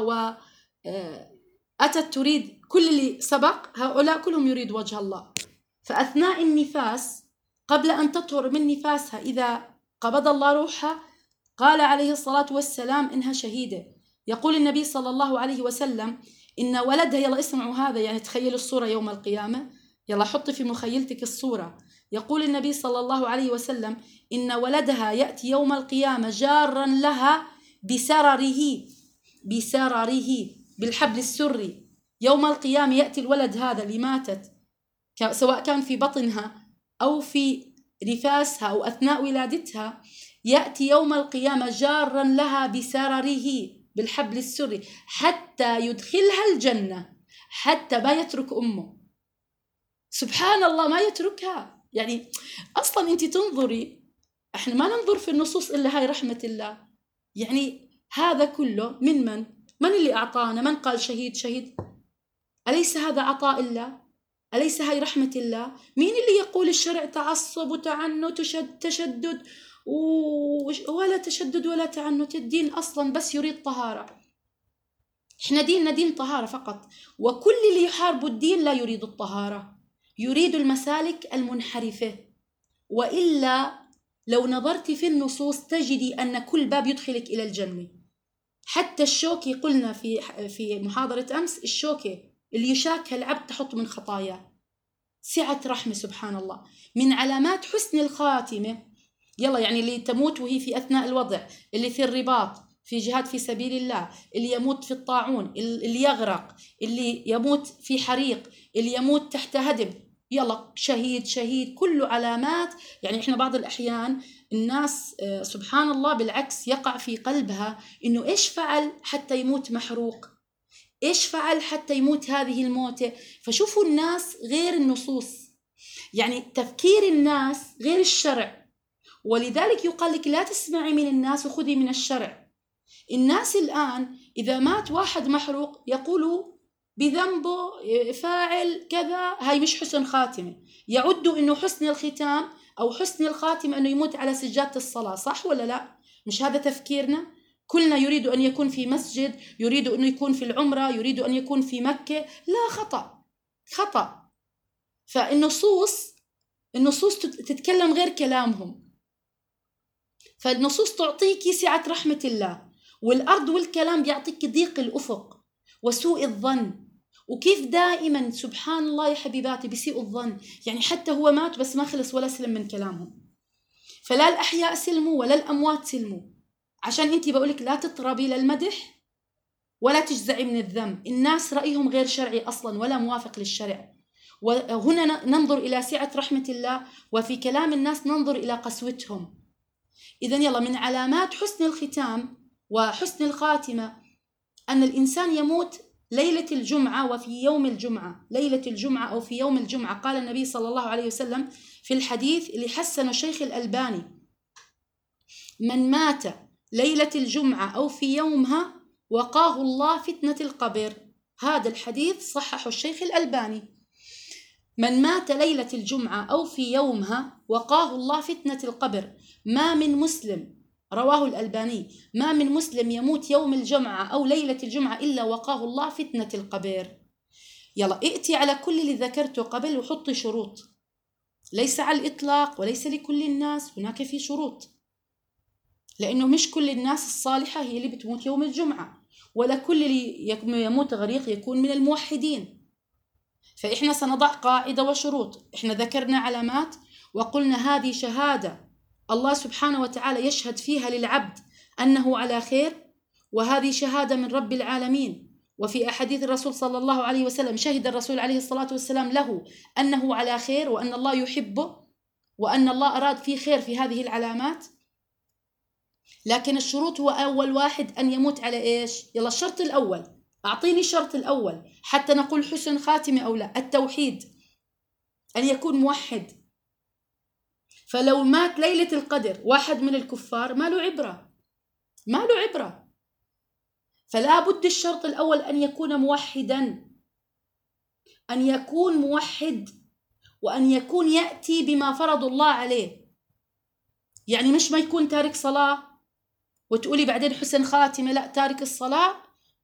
وأتت تريد، كل اللي سبق هؤلاء كلهم يريد وجه الله. فأثناء النفاس قبل أن تطهر من نفاسها، إذا قبض الله روحها، قال عليه الصلاة والسلام إنها شهيدة. يقول النبي صلى الله عليه وسلم إن ولدها، يلا اسمعوا هذا، يعني تخيلوا الصورة يوم القيامة، يلا حطي في مخيلتك الصورة. يقول النبي صلى الله عليه وسلم إن ولدها يأتي يوم القيامة جارا لها بسرره بالحبل السري. يوم القيامة يأتي الولد هذا اللي ماتت، سواء كان في بطنها أو في نفاسها أو أثناء ولادتها، يأتي يوم القيامة جارا لها بسرره، بالحبل السري حتى يدخلها الجنة، حتى ما يترك أمه. سبحان الله، ما يتركها. يعني أصلا أنت تنظري، احنا ما ننظر في النصوص إلا هاي رحمة الله. يعني هذا كله من اللي أعطانا؟ من قال شهيد شهيد؟ أليس هذا عطاء الله؟ أليس هاي رحمة الله؟ مين اللي يقول الشرع تعصب وتعنت وتشدد؟ ولا تشدد ولا تعنت. الدين أصلا بس يريد طهارة. إحنا ديننا دين طهارة فقط، وكل اللي يحاربوا الدين لا يريد الطهارة، يريد المسالك المنحرفة. وإلا لو نظرت في النصوص تجدي أن كل باب يدخلك إلى الجنة. حتى الشوكة، قلنا في محاضرة أمس، الشوكة اللي يشاكها العبد تحط من خطاياه. سعة رحمة سبحان الله. من علامات حسن الخاتمة، يلا يعني اللي تموت وهي في أثناء الوضع، اللي في الرباط، في جهاد في سبيل الله، اللي يموت في الطاعون، اللي يغرق، اللي يموت في حريق، اللي يموت تحت هدم، يلا شهيد شهيد، كله علامات. يعني إحنا بعض الأحيان الناس سبحان الله بالعكس يقع في قلبها إنه إيش فعل حتى يموت محروق، إيش فعل حتى يموت هذه الموتة. فشوفوا الناس غير النصوص، يعني تفكير الناس غير الشرع. ولذلك يقال لك لا تسمعي من الناس وخذي من الشرع. الناس الآن إذا مات واحد محروق يقولوا بذنبه فاعل كذا، هاي مش حسن خاتمة. يعدوا إنه حسن الختام أو حسن الخاتمة أنه يموت على سجادة الصلاة، صح ولا لا؟ مش هذا تفكيرنا؟ كلنا يريد أن يكون في مسجد، يريد أن يكون في العمرة، يريد أن يكون في مكة. لا، خطأ خطأ. فالنصوص تتكلم غير كلامهم. فالنصوص تعطيك سعة رحمة الله، والأرض والكلام بيعطيك ضيق الأفق وسوء الظن. وكيف دائما سبحان الله يا حبيباتي بيسيء الظن. يعني حتى هو مات بس ما خلص ولا سلم من كلامهم. فلا الأحياء سلموا ولا الأموات سلموا. عشان انتي بقولك لا تطربي للمدح ولا تجزعي من الذنب. الناس رأيهم غير شرعي أصلا ولا موافق للشرع. وهنا ننظر إلى سعة رحمة الله، وفي كلام الناس ننظر إلى قسوتهم. إذن يلا من علامات حسن الختام وحسن الخاتمة أن الإنسان يموت ليلة الجمعة وفي يوم الجمعة. ليلة الجمعة أو في يوم الجمعة. قال النبي صلى الله عليه وسلم في الحديث اللي حسن الشيخ الألباني: من مات ليلة الجمعة أو في يومها وقاه الله فتنة القبر. هذا الحديث صححه الشيخ الألباني. من مات ليلة الجمعة أو في يومها وقاه الله فتنة القبر. ما من مسلم، رواه الألباني، ما من مسلم يموت يوم الجمعة أو ليلة الجمعة إلا وقاه الله فتنة القبر. يلا ائتي على كل اللي ذكرته قبل وحطي شروط، ليس على الإطلاق وليس لكل الناس، هناك في شروط. لأنه مش كل الناس الصالحة هي اللي بتموت يوم الجمعة، ولا كل اللي يموت غريق يكون من الموحدين. فإحنا سنضع قاعدة وشروط. إحنا ذكرنا علامات وقلنا هذه شهادة الله سبحانه وتعالى يشهد فيها للعبد أنه على خير، وهذه شهادة من رب العالمين. وفي أحاديث الرسول صلى الله عليه وسلم شهد الرسول عليه الصلاة والسلام له أنه على خير وأن الله يحبه وأن الله أراد فيه خير في هذه العلامات. لكن الشروط هو أول واحد أن يموت على إيش؟ يلا الشرط الأول، أعطيني الشرط الأول حتى نقول حسن خاتمة أو لا. التوحيد، أن يكون موحد. فلو مات ليلة القدر واحد من الكفار ما له عبرة، ما له عبرة. فلا بد الشرط الأول أن يكون موحدا، أن يكون موحد، وأن يكون يأتي بما فرض الله عليه. يعني مش ما يكون تارك صلاة وتقولي بعدين حسن خاتمة، لا، تارك الصلاة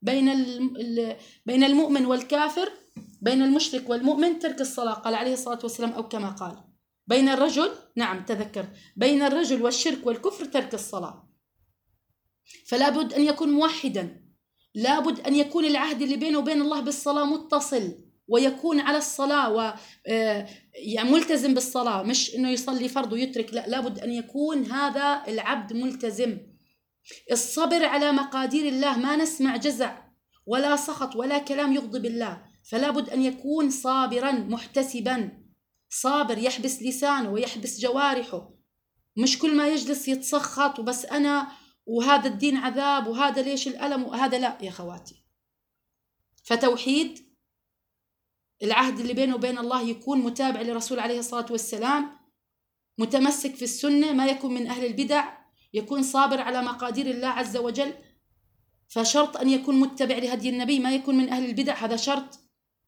بين المؤمن والكافر، بين المشرك والمؤمن ترك الصلاة، قال عليه الصلاة والسلام، أو كما قال بين الرجل، نعم تذكر، بين الرجل والشرك والكفر ترك الصلاة. فلا بد أن يكون موحدا، لا بد أن يكون العهد اللي بينه وبين الله بالصلاة متصل، ويكون على الصلاة يعني ملتزم بالصلاة، مش إنه يصلي فرض ويترك، لا بد أن يكون هذا العبد ملتزم. الصبر على مقادير الله، ما نسمع جزع ولا سخط ولا كلام يغضب الله. فلا بد أن يكون صابرا محتسبا، صابر يحبس لسانه ويحبس جوارحه، مش كل ما يجلس يتسخط وبس أنا وهذا الدين عذاب وهذا ليش الألم وهذا لا يا خواتي. فتوحيد العهد اللي بينه وبين الله يكون متابع للرسول عليه الصلاة والسلام، متمسك في السنة، ما يكون من أهل البدع، يكون صابر على مقادير الله عز وجل. فشرط أن يكون متبع لهدي النبي، ما يكون من أهل البدع، هذا شرط.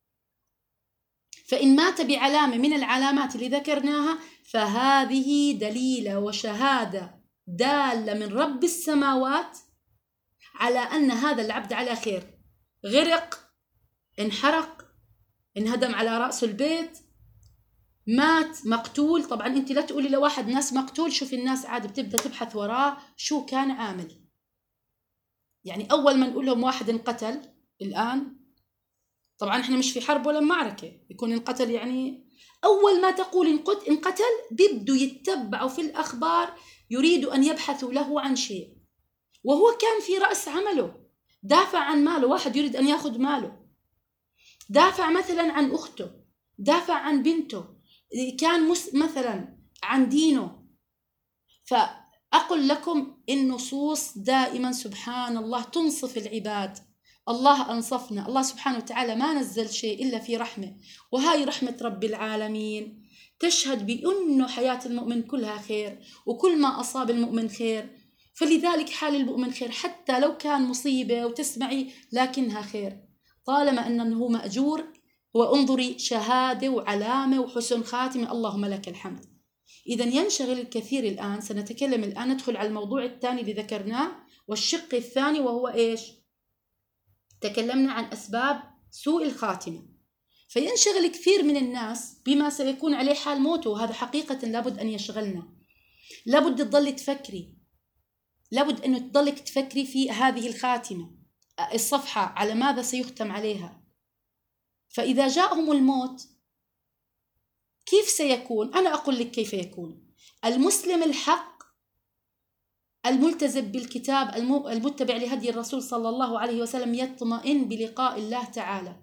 فإن مات بعلامة من العلامات اللي ذكرناها فهذه دليلة وشهادة دالة من رب السماوات على أن هذا العبد على خير. غرق، انحرق، انهدم على رأس البيت، مات، مقتول. طبعا انت لا تقولي لواحد ناس مقتول، شوفي الناس عاد بتبدأ تبحث وراه شو كان عامل. يعني أول ما نقول لهم واحد انقتل الآن، طبعا احنا مش في حرب ولا معركة، يكون انقتل يعني أول ما تقول انقتل بيبدوا يتبعوا في الأخبار، يريدوا أن يبحثوا له عن شيء، وهو كان في رأس عمله، دافع عن ماله. واحد يريد أن يأخذ ماله، دافع مثلا عن أخته، دافع عن بنته، كان مثلا عن دينه. فأقول لكم النصوص دائما سبحان الله تنصف العباد. الله أنصفنا، الله سبحانه وتعالى ما نزل شيء إلا في رحمة، وهاي رحمة رب العالمين تشهد بأنه حياة المؤمن كلها خير، وكل ما أصاب المؤمن خير. فلذلك حال المؤمن خير حتى لو كان مصيبة وتسمعي لكنها خير، طالما أنه مأجور. وانظري شهادة وعلامة وحسن خاتمة، اللهم لك الحمد. إذا ينشغل الكثير الآن، سنتكلم الآن، ندخل على الموضوع الثاني اللي ذكرناه والشق الثاني، وهو إيش؟ تكلمنا عن أسباب سوء الخاتمة. فينشغل كثير من الناس بما سيكون عليه حال موته، وهذا حقيقة لابد أن يشغلنا. لابد تضل تفكري، لابد أنه تضلك تفكري في هذه الخاتمة، الصفحة على ماذا سيختم عليها. فإذا جاءهم الموت كيف سيكون؟ أنا أقول لك كيف يكون. المسلم الحق الملتزم بالكتاب المتبع لهدي الرسول صلى الله عليه وسلم يطمئن بلقاء الله تعالى،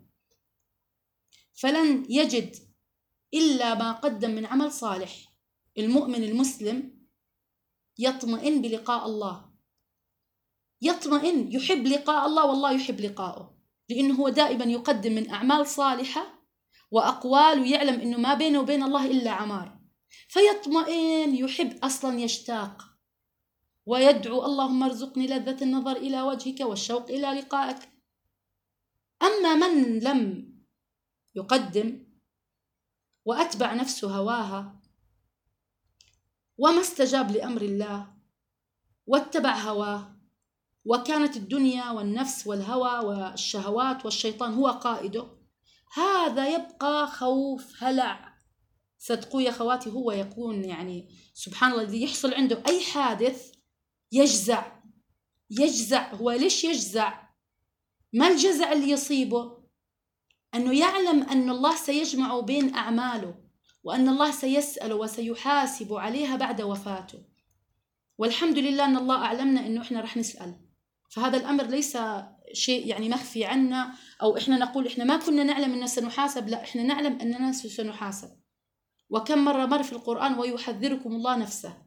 فلن يجد إلا ما قدم من عمل صالح. المؤمن المسلم يطمئن بلقاء الله، يطمئن، يحب لقاء الله والله يحب لقاءه، لأنه هو دائما يقدم من أعمال صالحة وأقوال، ويعلم أنه ما بينه وبين الله إلا عمار، فيطمئن، يحب أصلا، يشتاق ويدعو اللهم ارزقني لذة النظر إلى وجهك والشوق إلى لقائك. أما من لم يقدم وأتبع نفسه هواها وما استجاب لأمر الله واتبع هواه، وكانت الدنيا والنفس والهوى والشهوات والشيطان هو قائده، هذا يبقى خوف هلع. صدقوا يا خواتي، هو يكون يعني سبحان الله الذي يحصل عنده أي حادث يجزع. هو ليش يجزع؟ ما الجزع اللي يصيبه؟ أنه يعلم أن الله سيجمع بين أعماله، وأن الله سيسأله وسيحاسب عليها بعد وفاته. والحمد لله أن الله أعلمنا أنه إحنا رح نسأل، فهذا الأمر ليس شيء يعني مخفي عنا، أو إحنا نقول إحنا ما كنا نعلم أننا سنحاسب، لا، إحنا نعلم أننا سنحاسب. وكم مرة مر في القرآن ويحذركم الله نفسه.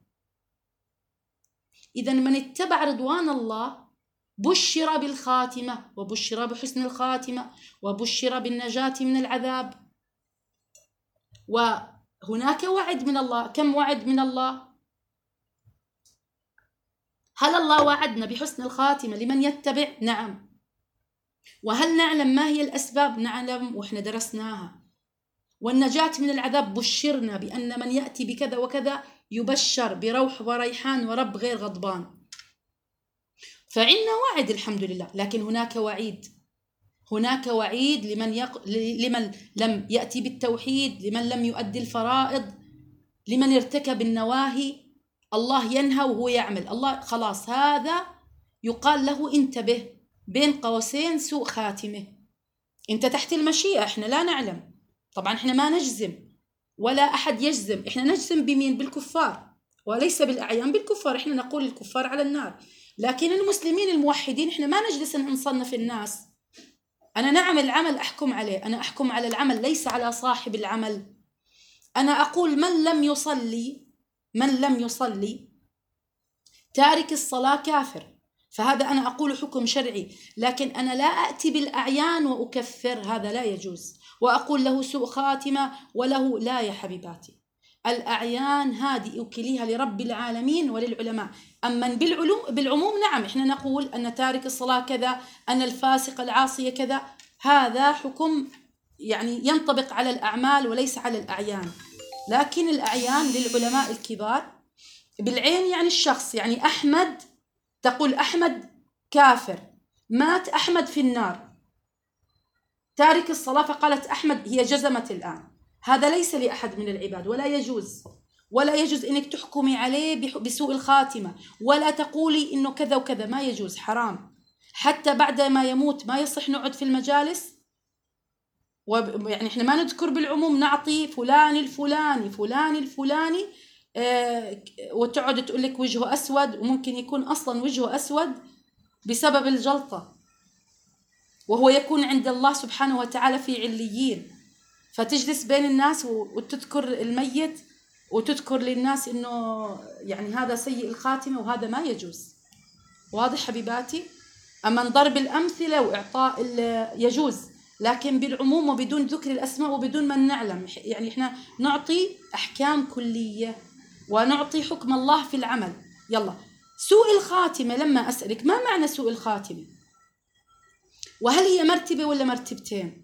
إذا من اتبع رضوان الله بشر بالخاتمة، وبشر بحسن الخاتمة، وبشر بالنجاة من العذاب. وهناك وعد من الله. كم وعد من الله؟ هل الله وعدنا بحسن الخاتمة لمن يتبع؟ نعم. وهل نعلم ما هي الأسباب؟ نعلم، وإحنا درسناها. والنجاة من العذاب بشرنا بأن من يأتي بكذا وكذا يبشر بروح وريحان ورب غير غضبان. فعنا وعد الحمد لله، لكن هناك وعيد. هناك وعيد لمن لم يأتي بالتوحيد، لمن لم يؤدي الفرائض، لمن ارتكب النواهي. الله ينهى وهو يعمل، الله خلاص هذا يقال له انتبه، بين قوسين سوء خاتمه. انت تحت المشيئة، احنا لا نعلم. طبعا احنا ما نجزم ولا أحد يجزم، احنا نجزم بمين؟ بالكفار، وليس بالأعيان، بالكفار. احنا نقول الكفار على النار، لكن المسلمين الموحدين احنا ما نجلس نصنف الناس. أنا نعمل عمل أحكم عليه، أنا أحكم على العمل ليس على صاحب العمل. أنا أقول من لم يصلي تارك الصلاة كافر. فهذا أنا أقول حكم شرعي، لكن أنا لا أأتي بالأعيان وأكفر، هذا لا يجوز، وأقول له سوء خاتمة وله لا. يا حبيباتي، الأعيان هذه أكليها لرب العالمين وللعلماء. أما بالعموم نعم، إحنا نقول أن تارك الصلاة كذا، أن الفاسق العاصية كذا، هذا حكم يعني ينطبق على الأعمال وليس على الأعيان. لكن الأعيان للعلماء الكبار. بالعين يعني الشخص، يعني أحمد، تقول أحمد كافر، مات أحمد في النار، تارك الصلاة، فقالت أحمد هي جزمت الآن. هذا ليس لأحد من العباد، ولا يجوز، ولا يجوز إنك تحكمي عليه بسوء الخاتمة، ولا تقولي إنه كذا وكذا، ما يجوز، حرام. حتى بعد ما يموت ما يصح نقعد في المجالس، يعني إحنا ما نذكر بالعموم، نعطي فلان الفلاني فلان الفلاني، وتقعد تقول لك وجهه أسود، وممكن يكون أصلا وجهه أسود بسبب الجلطة، وهو يكون عند الله سبحانه وتعالى في عليين. فتجلس بين الناس وتذكر الميت، وتذكر للناس إنه يعني هذا سيء الخاتمة، وهذا ما يجوز. واضح حبيباتي؟ أما ضرب الأمثلة وإعطاء يجوز، لكن بالعموم وبدون ذكر الأسماء وبدون ما نعلم. يعني إحنا نعطي أحكام كلية ونعطي حكم الله في العمل. يلا، سوء الخاتمة، لما أسألك ما معنى سوء الخاتمة، وهل هي مرتبة ولا مرتبتين؟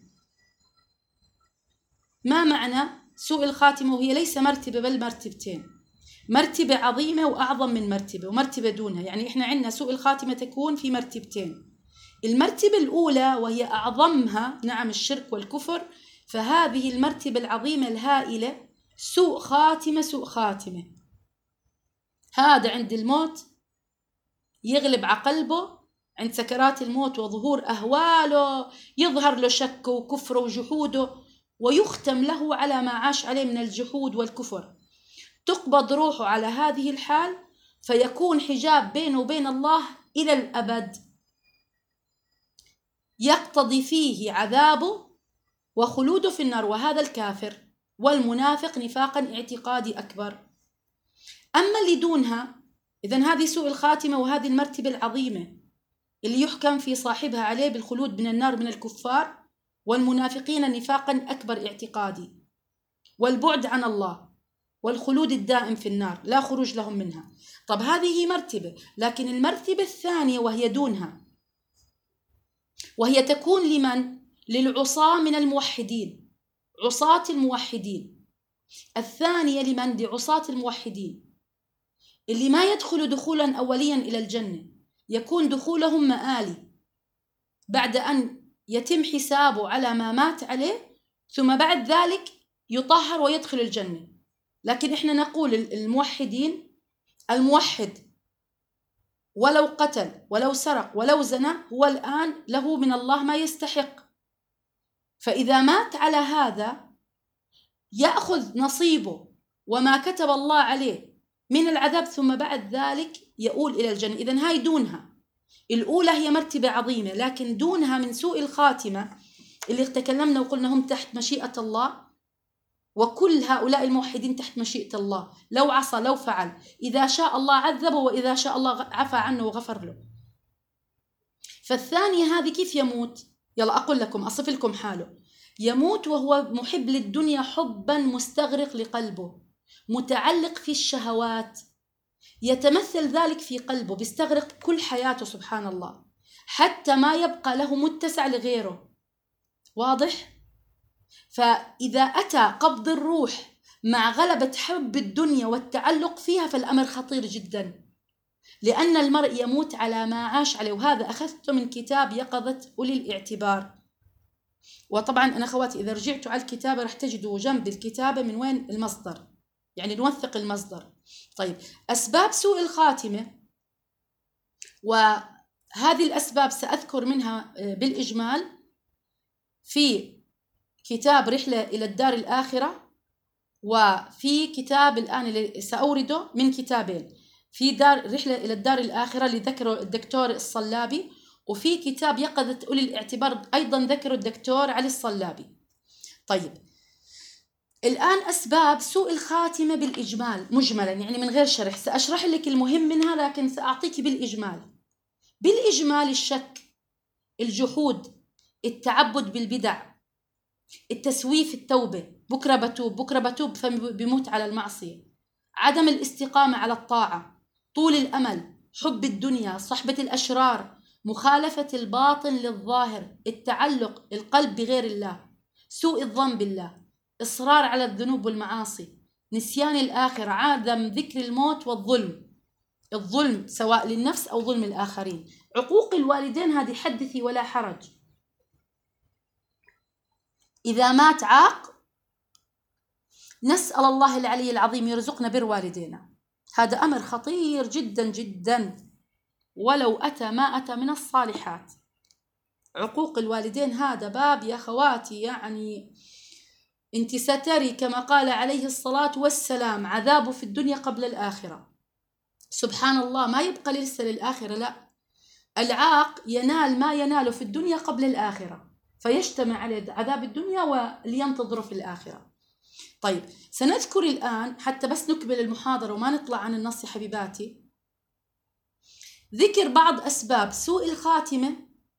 ما معنى سوء الخاتمة وهي ليس مرتبة بل مرتبتين؟ مرتبة عظيمة وأعظم من مرتبة، ومرتبة دونها. يعني إحنا عندنا سوء الخاتمة تكون في مرتبتين. المرتبة الأولى وهي أعظمها، نعم، الشرك والكفر، فهذه المرتبة العظيمة الهائلة سوء خاتمة. سوء خاتمة هذا عند الموت يغلب على قلبه، عند سكرات الموت وظهور أهواله يظهر له شك وكفر وجحوده، ويختم له على ما عاش عليه من الجحود والكفر. تقبض روحه على هذه الحال، فيكون حجاب بينه وبين الله إلى الأبد، يقتضي فيه عذابه وخلوده في النار، وهذا الكافر والمنافق نفاقا اعتقادي أكبر. أما اللي دونها، إذن هذه سوء الخاتمة، وهذه المرتبة العظيمة اللي يحكم في صاحبها عليه بالخلود من النار من الكفار والمنافقين نفاقا أكبر اعتقادي، والبعد عن الله والخلود الدائم في النار لا خروج لهم منها. طب هذه مرتبة، لكن المرتبة الثانية وهي دونها، وهي تكون لمن؟ للعصاة من الموحدين، عصاة الموحدين. الثانية لمن؟ لعصاة الموحدين اللي ما يدخل دخولا أوليا إلى الجنة، يكون دخولهم مآلي بعد أن يتم حسابه على ما مات عليه، ثم بعد ذلك يطهر ويدخل الجنة. لكن إحنا نقول الموحدين، الموحد ولو قتل ولو سرق ولو زنى هو الآن له من الله ما يستحق، فإذا مات على هذا يأخذ نصيبه وما كتب الله عليه من العذاب، ثم بعد ذلك يؤول إلى الجنة. إذن هاي دونها. الأولى هي مرتبة عظيمة، لكن دونها من سوء الخاتمة اللي تكلمنا وقلنا هم تحت مشيئة الله، وكل هؤلاء الموحدين تحت مشيئة الله، لو عصى لو فعل، إذا شاء الله عذبه وإذا شاء الله عفى عنه وغفر له. فالثانية هذه كيف يموت؟ يلا أقول لكم، أصف لكم حاله. يموت وهو محب للدنيا حبا مستغرق لقلبه، متعلق في الشهوات، يتمثل ذلك في قلبه، بيستغرق كل حياته سبحان الله، حتى ما يبقى له متسع لغيره. واضح؟ فإذا أتى قبض الروح مع غلبة حب الدنيا والتعلق فيها، فالأمر خطير جدا، لأن المرء يموت على ما عاش عليه. وهذا أخذته من كتاب يقظة أولي الاعتبار. وطبعا أنا أخواتي إذا رجعتوا على الكتابة رح تجدوا جنب الكتابة من وين المصدر، يعني نوثق المصدر. طيب، أسباب سوء الخاتمة، وهذه الأسباب سأذكر منها بالإجمال في كتاب رحلة إلى الدار الآخرة، وفي كتاب الآن اللي سأورده من كتابين، في رحلة إلى الدار الآخرة اللي ذكره الدكتور الصلابي، وفي كتاب يقظة أولي الاعتبار أيضا ذكره الدكتور علي الصلابي. طيب، الآن أسباب سوء الخاتمة بالإجمال مجملا، يعني من غير شرح، سأشرح لك المهم منها لكن سأعطيك بالإجمال. بالإجمال: الشك، الجحود، التعبد بالبدع، التسويف، التوبة، بكرة بتوب بكرة بتوب فبموت على المعصية، عدم الاستقامة على الطاعة، طول الأمل، حب الدنيا، صحبة الأشرار، مخالفة الباطن للظاهر، التعلق القلب بغير الله، سوء الظن بالله، إصرار على الذنوب والمعاصي، نسيان الآخرة، عدم ذكر الموت، والظلم، الظلم سواء للنفس أو ظلم الآخرين، عقوق الوالدين، هذه حدثي ولا حرج. إذا مات عاق نسأل الله العلي العظيم يرزقنا بر والدينا، هذا أمر خطير جدا جدا، ولو أتى ما أتى من الصالحات. عقوق الوالدين هذا باب يا خواتي، يعني انت ستري كما قال عليه الصلاة والسلام عذابه في الدنيا قبل الآخرة. سبحان الله، ما يبقى لسه للآخرة، لا، العاق ينال ما يناله في الدنيا قبل الآخرة، فيجتمع عليه عذاب الدنيا ولينتظره في الآخرة. طيب، سنذكر الآن حتى بس نكمل المحاضرة وما نطلع عن النص يا حبيباتي، ذكر بعض أسباب سوء الخاتمة،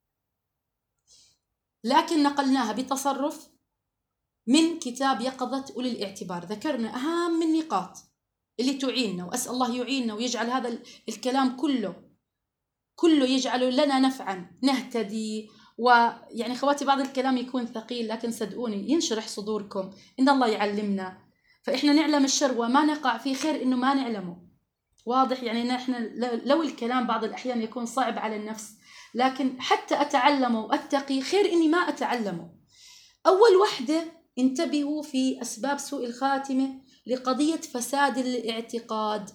لكن نقلناها بتصرف من كتاب يقظة أولي الاعتبار. ذكرنا أهم النقاط اللي تعيننا، وأسأل الله يعيننا ويجعل هذا الكلام كله يجعل لنا نفعا نهتدي. ويعني خواتي بعض الكلام يكون ثقيل، لكن صدقوني ينشرح صدوركم، إن الله يعلمنا، فإحنا نعلم الشر وما نقع فيه، خير إنه ما نعلمه. واضح؟ يعني نحن لو الكلام بعض الأحيان يكون صعب على النفس، لكن حتى أتعلمه وأتقي خير إني ما أتعلمه. أول وحدة انتبهوا في أسباب سوء الخاتمة لقضية فساد الاعتقاد.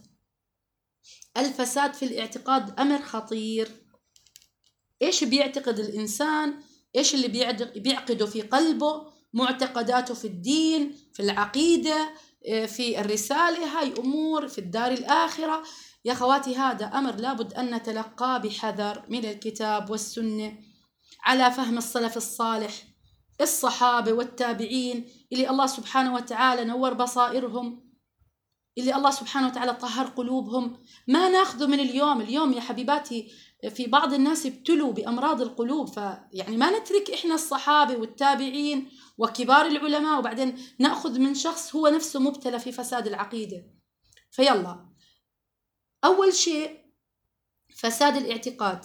الفساد في الاعتقاد أمر خطير. إيش بيعتقد الإنسان؟ إيش اللي بيعقده في قلبه؟ معتقداته في الدين، في العقيدة، في الرسالة، هاي أمور في الدار الآخرة. يا خواتي هذا أمر لابد أن نتلقاه بحذر من الكتاب والسنة على فهم السلف الصالح، الصحابة والتابعين اللي الله سبحانه وتعالى نور بصائرهم، اللي الله سبحانه وتعالى طهر قلوبهم. ما ناخذه من اليوم يا حبيباتي، في بعض الناس ابتلوا بأمراض القلوب، فيعني ما نترك إحنا الصحابة والتابعين وكبار العلماء وبعدين نأخذ من شخص هو نفسه مبتلى في فساد العقيدة. فيلا، أول شيء فساد الاعتقاد.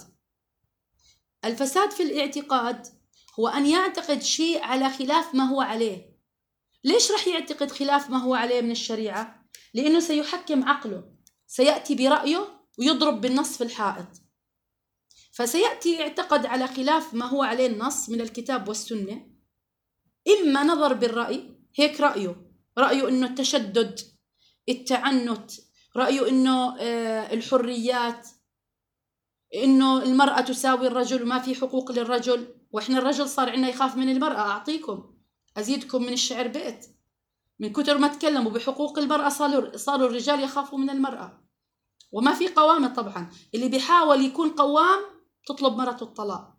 الفساد في الاعتقاد هو أن يعتقد شيء على خلاف ما هو عليه. ليش رح يعتقد خلاف ما هو عليه من الشريعة؟ لأنه سيحكم عقله، سيأتي برأيه ويضرب بالنص في الحائط، فسيأتي يعتقد على خلاف ما هو عليه النص من الكتاب والسنة. إما نظر بالرأي، هيك رأيه إنه التشدد، التعنت، رأيه إنه الحريات، إنه المرأة تساوي الرجل وما في حقوق للرجل، وإحنا الرجل صار عنا يخاف من المرأة. أعطيكم أزيدكم من الشعر بيت، من كتر ما تكلموا بحقوق المرأة صاروا الرجال يخافوا من المرأة، وما في قوامة. طبعا اللي بيحاول يكون قوام تطلب مرته الطلاق.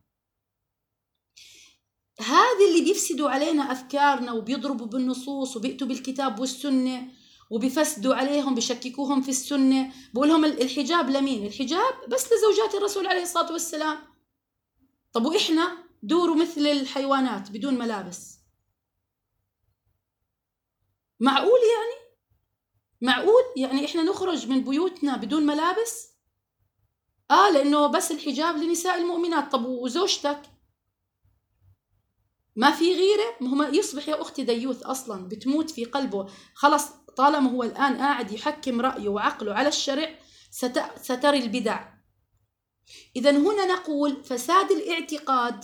هذا اللي بيفسدوا علينا أفكارنا وبيضربوا بالنصوص وبيأتوا بالكتاب والسنة وبيفسدوا عليهم، بيشككوهم في السنة، بقولهم الحجاب لمين؟ الحجاب بس لزوجات الرسول عليه الصلاة والسلام. طب وإحنا دوروا مثل الحيوانات بدون ملابس. معقول يعني إحنا نخرج من بيوتنا بدون ملابس؟ لأنه بس الحجاب لنساء المؤمنات. طب وزوجتك ما في غيرة؟ ما هو يصبح يا أختي ديوث أصلا، بتموت في قلبه خلص. طالما هو الآن قاعد يحكم رأيه وعقله على الشرع ستري البدع. إذن هنا نقول فساد الاعتقاد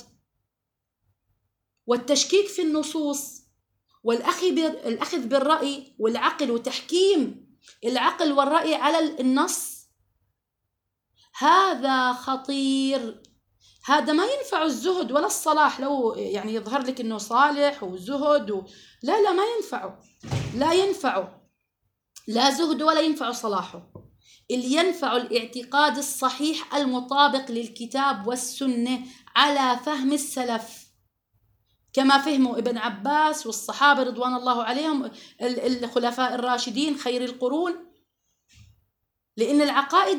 والتشكيك في النصوص والأخذ بالرأي والعقل وتحكيم العقل والرأي على النص، هذا خطير. هذا ما ينفع الزهد ولا الصلاح، لو يعني يظهر لك إنه صالح وزهد لا ما ينفعه، لا زهد ولا ينفع صلاحه. اللي ينفع الاعتقاد الصحيح المطابق للكتاب والسنة على فهم السلف. كما فهموا ابن عباس والصحابة رضوان الله عليهم، الخلفاء الراشدين خير القرون. لأن العقائد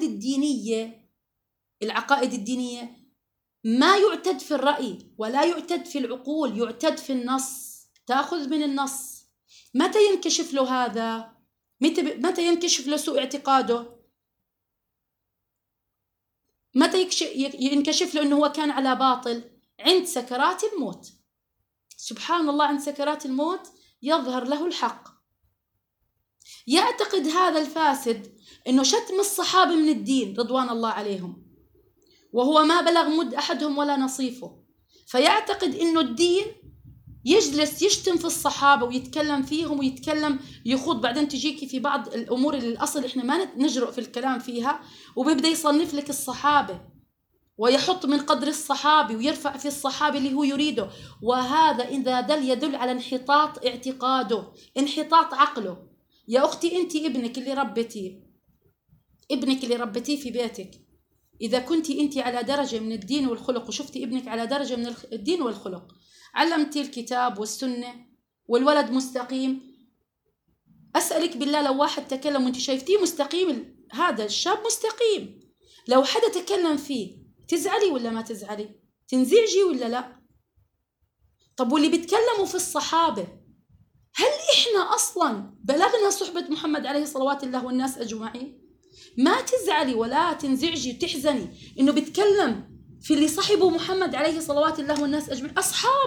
الدينية ما يعتد في الرأي ولا يعتد في العقول، يعتد في النص، تأخذ من النص. متى ينكشف له هذا؟ متى ينكشف له سوء اعتقاده؟ متى ينكشف له أنه هو كان على باطل؟ عند سكرات الموت. سبحان الله، عند سكرات الموت يظهر له الحق. يعتقد هذا الفاسد أنه شتم الصحابة من الدين رضوان الله عليهم، وهو ما بلغ مد أحدهم ولا نصيفه، فيعتقد أنه الدين يجلس يشتم في الصحابة ويتكلم فيهم ويتكلم يخوض. بعدين تجيكي في بعض الأمور اللي الأصل إحنا ما نجرؤ في الكلام فيها، وبيبدأ يصنف لك الصحابة ويحط من قدر الصحابي ويرفع في الصحابي اللي هو يريده. وهذا إذا يدل على انحطاط اعتقاده، انحطاط عقله. يا أختي، أنت ابنك اللي ربيتيه في بيتك، إذا كنتي أنت على درجة من الدين والخلق وشفتي ابنك على درجة من الدين والخلق، علمتي الكتاب والسنة والولد مستقيم، أسألك بالله لو واحد تكلم وانت شايفتيه مستقيم، هذا الشاب مستقيم، لو حدا تكلم فيه تزعلي ولا ما تزعلي؟ تنزعجي ولا لا؟ طب واللي بيتكلموا في الصحابة، هل إحنا أصلا بلغنا صحبة محمد عليه صلوات الله والناس أجمعين؟ ما تزعلي ولا تنزعجي وتحزني إنه بيتكلم في اللي صحبوا محمد عليه صلوات الله والناس أجمعين.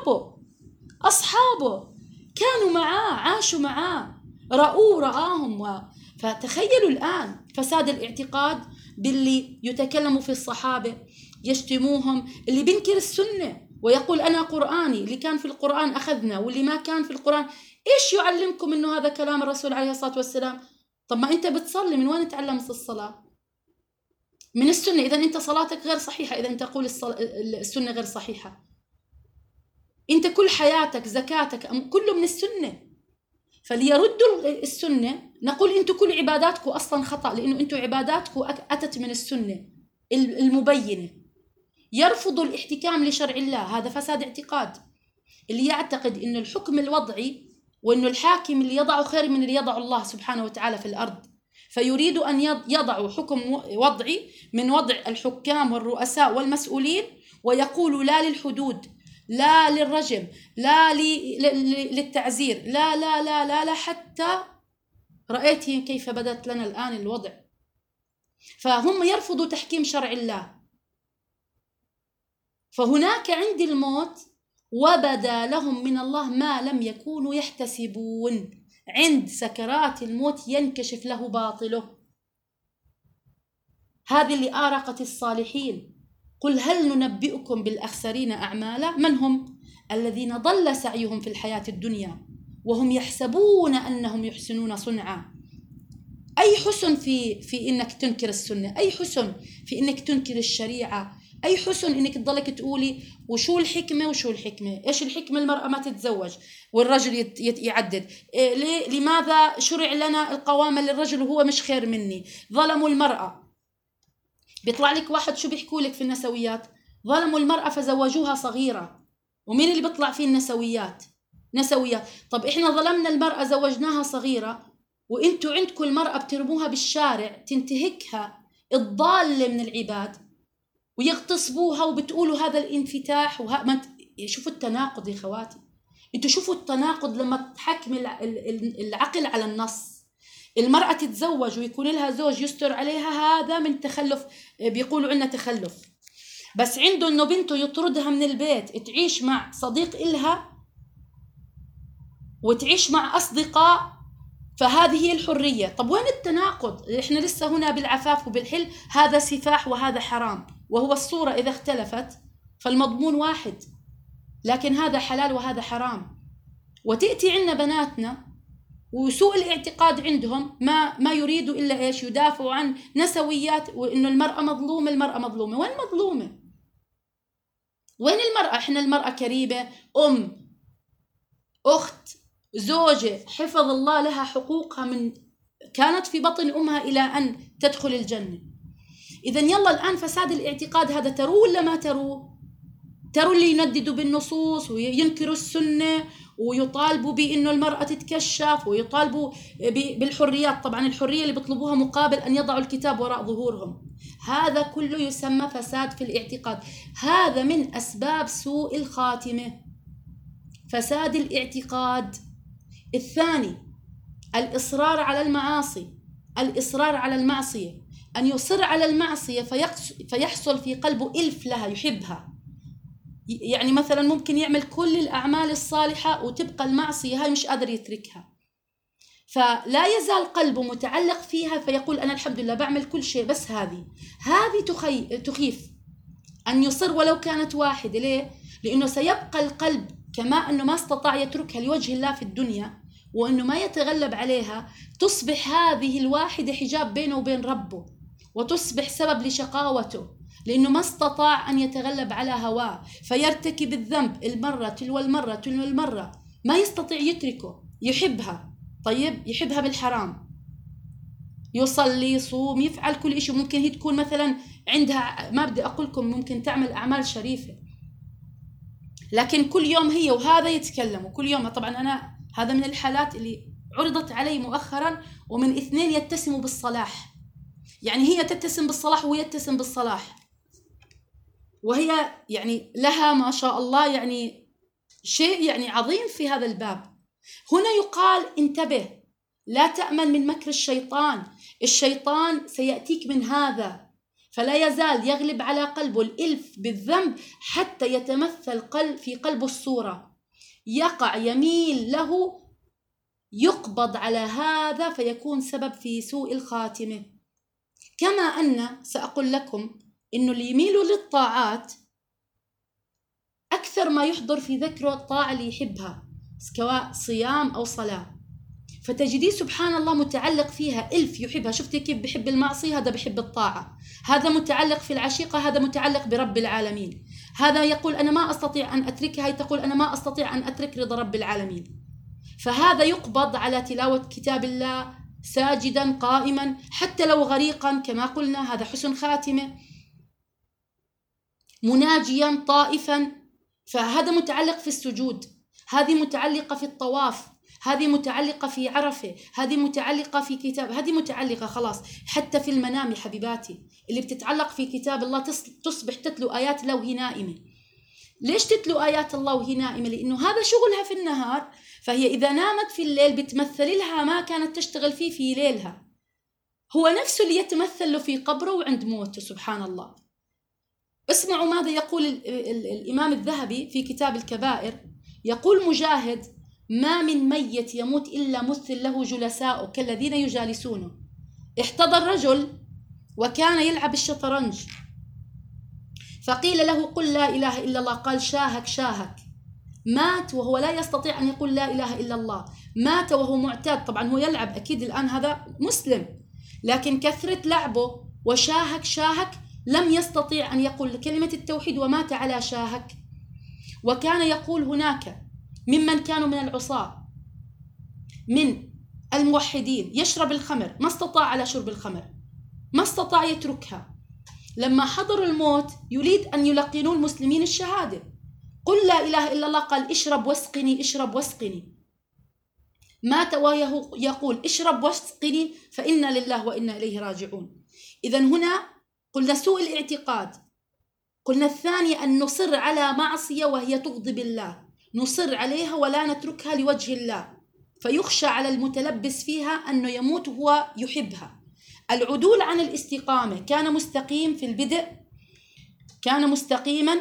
أصحابه كانوا معاه، عاشوا معاه، رآهم. فتخيلوا الآن فساد الاعتقاد باللي يتكلموا في الصحابة، يشتموهم، اللي بينكر السنة ويقول أنا قرآني، اللي كان في القرآن أخذنا واللي ما كان في القرآن. إيش يعلمكم إنه هذا كلام الرسول عليه الصلاة والسلام؟ طب ما أنت بتصلي، من وين تعلمت الصلاة؟ من السنة. إذا أنت صلاتك غير صحيحة، إذا أنت تقول السنة غير صحيحة، أنت كل حياتك زكاتك كله من السنة. فليردوا السنة، نقول أنتوا كل عباداتكم أصلا خطأ، لأنه أنتوا عباداتكم أتت من السنة المبينة. يرفضوا الاحتكام لشرع الله، هذا فساد اعتقاد. اللي يعتقد أن الحكم الوضعي وأنه الحاكم اللي يضعه خير من اللي يضعه الله سبحانه وتعالى في الأرض، فيريد أن يضعوا حكم وضعي من وضع الحكام والرؤساء والمسؤولين، ويقول لا للحدود، لا للرجم، لا للتعزير، لا لا لا لا لا حتى رأيتي كيف بدت لنا الآن الوضع. فهم يرفضوا تحكيم شرع الله. فهناك عند الموت وبدا لهم من الله ما لم يكونوا يحتسبون. عند سكرات الموت ينكشف له باطله. هذه اللي آرقت الصالحين. قل هل ننبئكم بالأخسرين أعمالا؟ من هم؟ الذين ضل سعيهم في الحياة الدنيا وهم يحسبون أنهم يحسنون صنعا. أي حسن في إنك تنكر السنة، أي حسن في إنك تنكر الشريعة، أي حسن إنك تضلك تقولي وشو الحكمة. إيش الحكمة؟ المرأة ما تتزوج والرجل يعدد. لماذا شرع لنا القوامة للرجل وهو مش خير مني؟ ظلموا المرأة. بيطلع لك واحد شو بيحكوا لك في النسويات؟ ظلموا المرأة فزوجوها صغيرة. ومين اللي بيطلع فيه النسويات؟ نسويات. طب إحنا ظلمنا المرأة زوجناها صغيرة، وإنتوا عندكم المرأة بترموها بالشارع تنتهكها الضالة من العباد ويغتصبوها وبتقولوا هذا الانفتاح شوفوا التناقض يا خواتي. انتوا شوفوا التناقض لما تحكم العقل على النص. المرأة تتزوج ويكون لها زوج يستر عليها، هذا من تخلف، بيقولوا عنا تخلف. بس عنده انه بنته يطردها من البيت تعيش مع صديق إلها وتعيش مع أصدقاء، فهذه هي الحرية. طب وين التناقض؟ احنا لسه هنا بالعفاف وبالحل، هذا سفاح وهذا حرام، وهو الصورة إذا اختلفت فالمضمون واحد، لكن هذا حلال وهذا حرام. وتأتي عنا بناتنا وسوء الاعتقاد عندهم ما يريدوا إلا إيش؟ يدافعوا عن نسويات، وإنه المرأة مظلومة. المرأة مظلومة؟ وين مظلومة؟ وين المرأة؟ إحنا المرأة كريمة، أم، أخت، زوجة، حفظ الله لها حقوقها من كانت في بطن أمها إلى أن تدخل الجنة. إذن يلا الآن فساد الاعتقاد هذا تروه ولا ما تروه؟ تروا اللي ينددوا بالنصوص وينكروا السنة ويطالبوا بأنه المرأة تتكشف ويطالبوا بالحريات. طبعا الحرية اللي بيطلبوها مقابل أن يضعوا الكتاب وراء ظهورهم. هذا كله يسمى فساد في الاعتقاد. هذا من أسباب سوء الخاتمة، فساد الاعتقاد. الثاني الإصرار على المعاصي، الإصرار على المعصية، أن يصر على المعصية فيحصل في قلبه إلف لها، يحبها. يعني مثلا ممكن يعمل كل الأعمال الصالحة وتبقى المعصية هاي مش قادر يتركها، فلا يزال قلبه متعلق فيها، فيقول أنا الحمد لله بعمل كل شيء، بس هذه تخيف أن يصر ولو كانت واحدة. ليه؟ لأنه سيبقى القلب كما أنه ما استطاع يتركها لوجه الله في الدنيا وأنه ما يتغلب عليها، تصبح هذه الواحدة حجاب بينه وبين ربه، وتصبح سبب لشقاوته، لأنه ما استطاع أن يتغلب على هواه، فيرتكب الذنب المرة تلو المرة تلو المرة، ما يستطيع يتركه. يحبها، طيب يحبها بالحرام، يصلي يصوم يفعل كل شيء. ممكن هي تكون مثلا عندها، ما بدي أقول لكم ممكن تعمل أعمال شريفة، لكن كل يوم هي وهذا يتكلموا كل يوم. طبعا أنا هذا من الحالات اللي عرضت علي مؤخرا، ومن اثنين يتسموا بالصلاح، يعني هي تتسم بالصلاح ويتسم بالصلاح، وهي يعني لها ما شاء الله يعني شيء يعني عظيم في هذا الباب. هنا يقال انتبه، لا تأمن من مكر الشيطان، الشيطان سيأتيك من هذا، فلا يزال يغلب على قلبه الإلف بالذنب حتى يتمثل في قلبه الصورة، يقع يميل له، يقبض على هذا فيكون سبب في سوء الخاتمة. كما أن سأقول لكم إنه اللي يميلوا للطاعات أكثر ما يحضر في ذكره الطاعة اللي يحبها، سواء صيام أو صلاة، فتجديه سبحان الله متعلق فيها ألف يحبها. شفتي كيف بحب المعصية؟ هذا بحب الطاعة. هذا متعلق في العشيقة، هذا متعلق برب العالمين. هذا يقول أنا ما أستطيع أن أتركها، هي تقول أنا ما أستطيع أن أترك رضا رب العالمين. فهذا يقبض على تلاوة كتاب الله ساجدا قائما حتى لو غريقا، كما قلنا هذا حسن خاتمة، مناجيا طائفا، فهذا متعلق في السجود، هذه متعلقة في الطواف، هذه متعلقة في عرفة، هذه متعلقة في كتاب، هذه متعلقة خلاص حتى في المنام. حبيباتي اللي بتتعلق في كتاب الله تصبح تتلو آيات الله وهي نائمة. ليش تتلو آيات الله وهي نائمة؟ لأنه هذا شغلها في النهار، فهي إذا نامت في الليل بتمثل لها ما كانت تشتغل فيه في ليلها، هو نفسه اللي يتمثل له في قبره وعند موته. سبحان الله. اسمعوا ماذا يقول الإمام الذهبي في كتاب الكبائر. يقول مجاهد: ما من ميت يموت إلا مثل له جلساء كالذين يجالسونه. احتضر رجل وكان يلعب الشطرنج، فقيل له قل لا إله إلا الله، قال شاهك شاهك. مات وهو لا يستطيع أن يقول لا إله إلا الله، مات وهو معتاد. طبعا هو يلعب أكيد الآن هذا مسلم، لكن كثرة لعبه وشاهك شاهك لم يستطيع أن يقول كلمة التوحيد ومات على شاهك. وكان يقول هناك ممن كانوا من العصاة من الموحدين يشرب الخمر، ما استطاع على شرب الخمر، ما استطاع يتركها. لما حضر الموت يريد أن يلقنوا المسلمين الشهادة، قل لا إله إلا الله، قال اشرب واسقني اشرب واسقني. مات وهو يقول اشرب واسقني، فإنا لله وإنا إليه راجعون. إذن هنا قلنا سوء الاعتقاد. قلنا الثاني أن نصر على معصية وهي تغضب الله، نصر عليها ولا نتركها لوجه الله، فيخشى على المتلبس فيها أنه يموت وهو يحبها. العدول عن الاستقامة، كان مستقيم في البدء، كان مستقيما،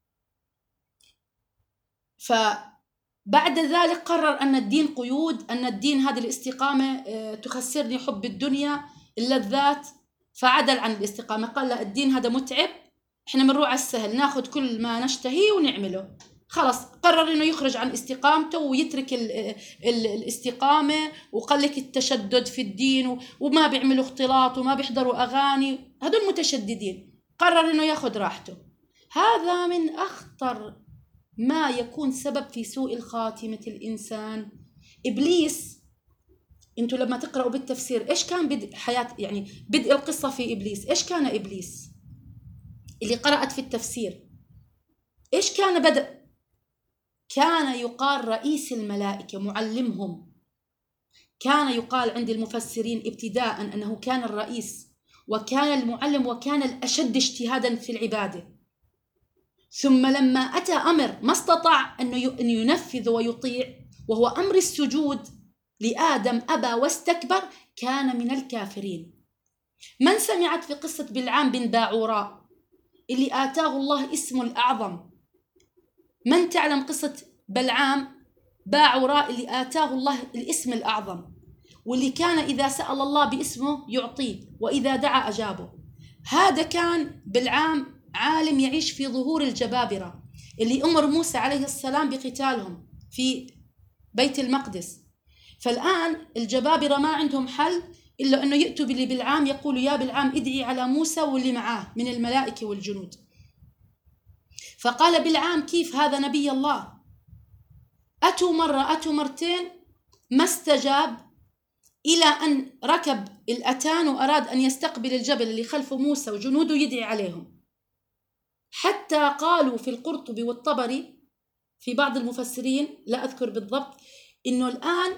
فبعد ذلك قرر أن الدين قيود، أن الدين هذه الاستقامة تخسرني حب الدنيا اللذات، فعدل عن الاستقامة، قال لا الدين هذا متعب، احنا بنروح على السهل ناخذ كل ما نشتهيه ونعمله. خلص قرر انه يخرج عن استقامته ويترك الاستقامة، وقال لك التشدد في الدين وما بيعملوا اختلاط وما بيحضروا اغاني، هذول متشددين. قرر انه ياخذ راحته. هذا من اخطر ما يكون سبب في سوء الخاتمة الانسان. ابليس، انتوا لما تقرأوا بالتفسير ايش كان بدء حياة، يعني بدء القصة في ابليس، ايش كان ابليس؟ اللي قرأت في التفسير إيش كان بدء؟ كان يقال رئيس الملائكة، معلمهم. كان يقال عند المفسرين ابتداء أنه كان الرئيس وكان المعلم وكان الأشد اجتهادا في العبادة. ثم لما أتى أمر ما استطاع أن ينفذ ويطيع، وهو أمر السجود لآدم، أبى واستكبر، كان من الكافرين. من سمعت في قصة بلعام بن باعوراء اللي آتاه الله اسمه الأعظم؟ من تعلم قصة بلعام باعوراء اللي آتاه الله الاسم الأعظم، واللي كان إذا سأل الله باسمه يعطيه وإذا دعا أجابه؟ هذا كان بلعام عالم يعيش في ظهور الجبابرة اللي أمر موسى عليه السلام بقتالهم في بيت المقدس. فالآن الجبابرة ما عندهم حل إلا أنه يأتوا بلعام يقولوا يا بلعام ادعي على موسى واللي معاه من الملائكة والجنود. فقال بلعام كيف هذا نبي الله؟ أتوا مرة أتوا مرتين ما استجاب، إلى أن ركب الأتان وأراد أن يستقبل الجبل اللي خلف موسى وجنوده يدعي عليهم، حتى قالوا في القرطبي والطبري في بعض المفسرين لا أذكر بالضبط إنه الآن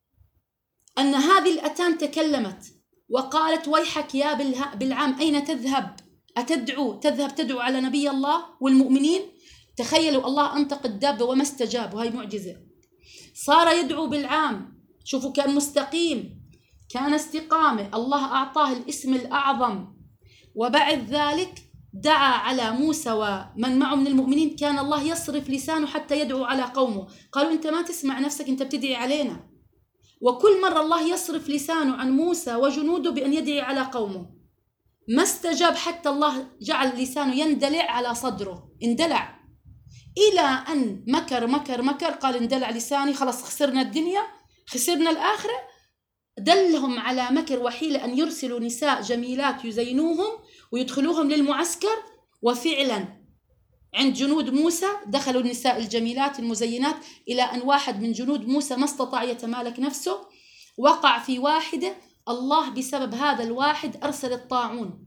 أن هذه الأتان تكلمت وقالت ويحك يا بلعام أين تذهب؟ تذهب تدعو على نبي الله والمؤمنين؟ تخيلوا الله أنطق الدابة وما استجاب، وهي معجزة. صار يدعو بلعام، شوفوا كان مستقيم، كان استقامة، الله أعطاه الاسم الأعظم. وبعد ذلك دعا على موسى ومن معه من المؤمنين، كان الله يصرف لسانه حتى يدعو على قومه. قالوا أنت ما تسمع نفسك، أنت بتدعي علينا. وكل مرة الله يصرف لسانه عن موسى وجنوده بأن يدعي على قومه، ما استجاب، حتى الله جعل لسانه يندلع على صدره، اندلع إلى أن مكر قال اندلع لساني، خلاص خسرنا الدنيا خسرنا الآخرة. دلهم على مكر وحيلة أن يرسلوا نساء جميلات يزينوهم ويدخلوهم للمعسكر، وفعلا عند جنود موسى دخلوا النساء الجميلات المزينات، إلى أن واحد من جنود موسى ما استطاع يتمالك نفسه، وقع في واحدة، الله بسبب هذا الواحد أرسل الطاعون.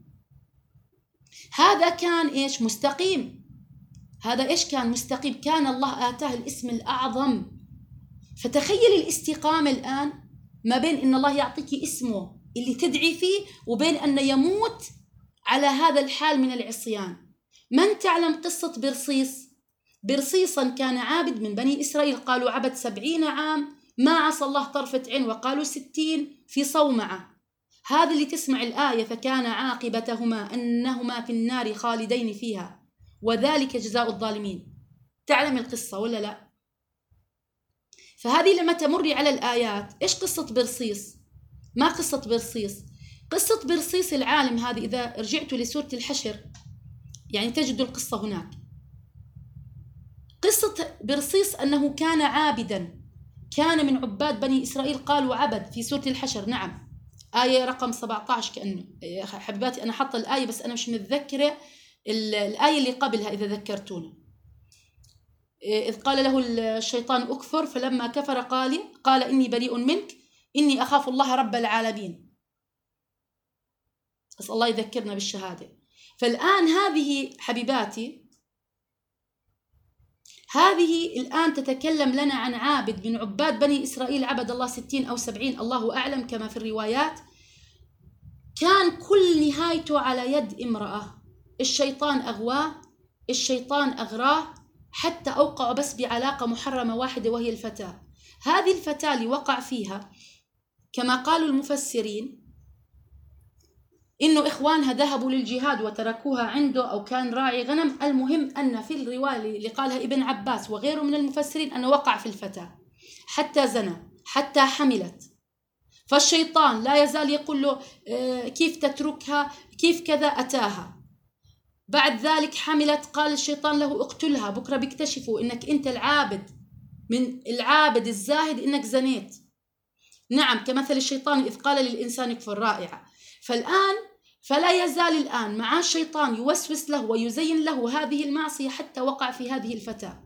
هذا كان إيش؟ مستقيم. هذا إيش كان؟ مستقيم، كان الله آتاه الاسم الأعظم. فتخيل الاستقامة الآن ما بين إن الله يعطيك اسمه اللي تدعي فيه وبين أن يموت على هذا الحال من العصيان. من تعلم قصة برصيص؟ برصيصا كان عابد من بني إسرائيل، قالوا عبد 70 عام ما عصى الله طرفة عين، وقالوا 60 في صومعة. هذا اللي تسمع الآية فكان عاقبتهما أنهما في النار خالدين فيها وذلك جزاء الظالمين. تعلم القصة ولا لا؟ فهذه لما تمري على الآيات، إيش قصة برصيص؟ ما قصة برصيص. قصة برصيص العالم هذه إذا رجعتوا لسورة الحشر يعني تجدوا القصة هناك. قصة برصيص أنه كان عابدا، كان من عباد بني إسرائيل، قالوا عبد في سورة الحشر، نعم آية رقم 17 كأنه. حبيباتي أنا حط الآية بس أنا مش متذكرة الآية اللي قبلها إذا ذكرتونا. إذ قال له الشيطان أكفر فلما كفر قال إني بريء منك إني أخاف الله رب العالمين. بس الله يذكرنا بالشهادة. فالآن هذه حبيباتي، هذه الآن تتكلم لنا عن عابد من عباد بني إسرائيل، عبد الله 60 أو 70 الله أعلم كما في الروايات، كان كل نهايته على يد امرأة. الشيطان أغواه، الشيطان أغراه، حتى أوقعوا بس بعلاقة محرمة واحدة وهي الفتاة. هذه الفتاة اللي وقع فيها كما قالوا المفسرين إنه إخوانها ذهبوا للجهاد وتركوها عنده أو كان راعي غنم. المهم أن في الرواية اللي قالها ابن عباس وغيره من المفسرين أنه وقع في الفتاة حتى زنى حتى حملت. فالشيطان لا يزال يقول له كيف تتركها كيف كذا، أتاها. بعد ذلك حملت، قال الشيطان له اقتلها، بكرة بيكتشفوا إنك أنت العابد من العابد الزاهد إنك زنيت. نعم كمثل الشيطان إذ قال للإنسان اكفر، رائعة. فالآن فلا يزال الآن مع الشيطان يوسوس له ويزين له هذه المعصية حتى وقع في هذه الفتاة.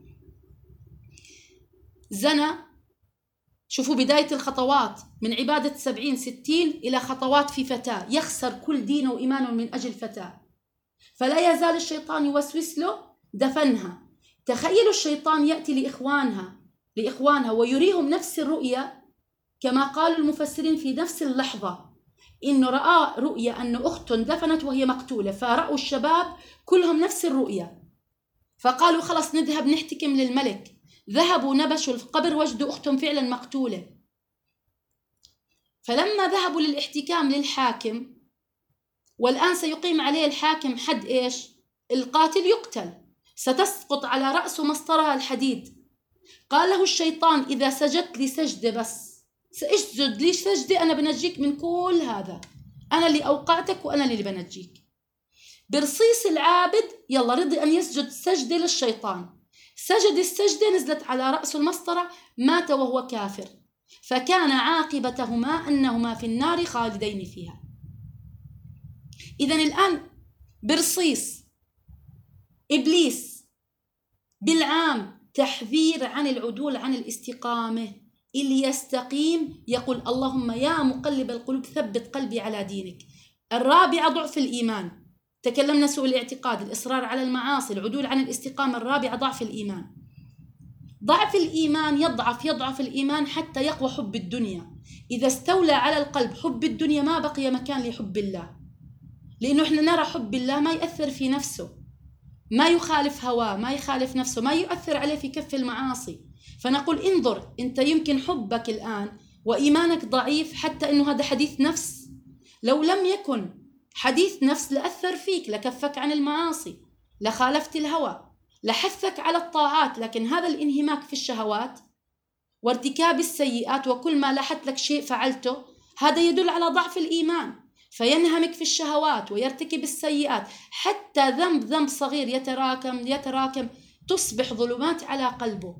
زنى. شوفوا بداية الخطوات من عبادة 70-60 إلى خطوات في فتاة، يخسر كل دينه وإيمانه من أجل فتاة. فلا يزال الشيطان يوسوس له، دفنها. تخيلوا الشيطان يأتي لإخوانها ويريهم نفس الرؤية، كما قال المفسرين في نفس اللحظة إنه رأى رؤية أن أخت دفنت وهي مقتولة، فرأوا الشباب كلهم نفس الرؤية، فقالوا خلص نذهب نحتكم للملك. ذهبوا نبشوا القبر وجدوا أختهم فعلا مقتولة. فلما ذهبوا للاحتكام للحاكم، والآن سيقيم عليه الحاكم حد إيش؟ القاتل يقتل، ستسقط على رأسه مسطرة الحديد. قال له الشيطان إذا سجدت لي سجدة بس، سأسجد لي سجدة أنا بنجيك من كل هذا، أنا اللي أوقعتك وأنا اللي بنجيك. برصيص العابد يلا رضي أن يسجد سجدة للشيطان، سجد السجدة نزلت على رأسه المسطرة، مات وهو كافر، فكان عاقبتهما أنهما في النار خالدين فيها. إذن الآن برصيص إبليس بالعام تحذير عن العدول عن الاستقامة. اللي يستقيم يقول اللهم يا مقلب القلوب ثبت قلبي على دينك. الرابعة ضعف الإيمان، تكلمنا سوء الاعتقاد، الإصرار على المعاصي، العدول عن الاستقامة. الرابعة ضعف الإيمان. ضعف الإيمان يضعف الإيمان حتى يقوى حب الدنيا. إذا استولى على القلب حب الدنيا ما بقي مكان لحب الله، لأنه إحنا نرى حب الله ما يأثر في نفسه، ما يخالف هواه، ما يخالف نفسه، ما يؤثر عليه في كف المعاصي. فنقول انظر، أنت يمكن حبك الآن وإيمانك ضعيف حتى أنه هذا حديث نفس. لو لم يكن حديث نفس لأثر فيك، لكفك عن المعاصي، لخالفت الهوى، لحثك على الطاعات. لكن هذا الانهماك في الشهوات وارتكاب السيئات وكل ما لاحت لك شيء فعلته، هذا يدل على ضعف الإيمان، فينهمك في الشهوات ويرتكب السيئات حتى ذنب صغير يتراكم تصبح ظلمات على قلبه.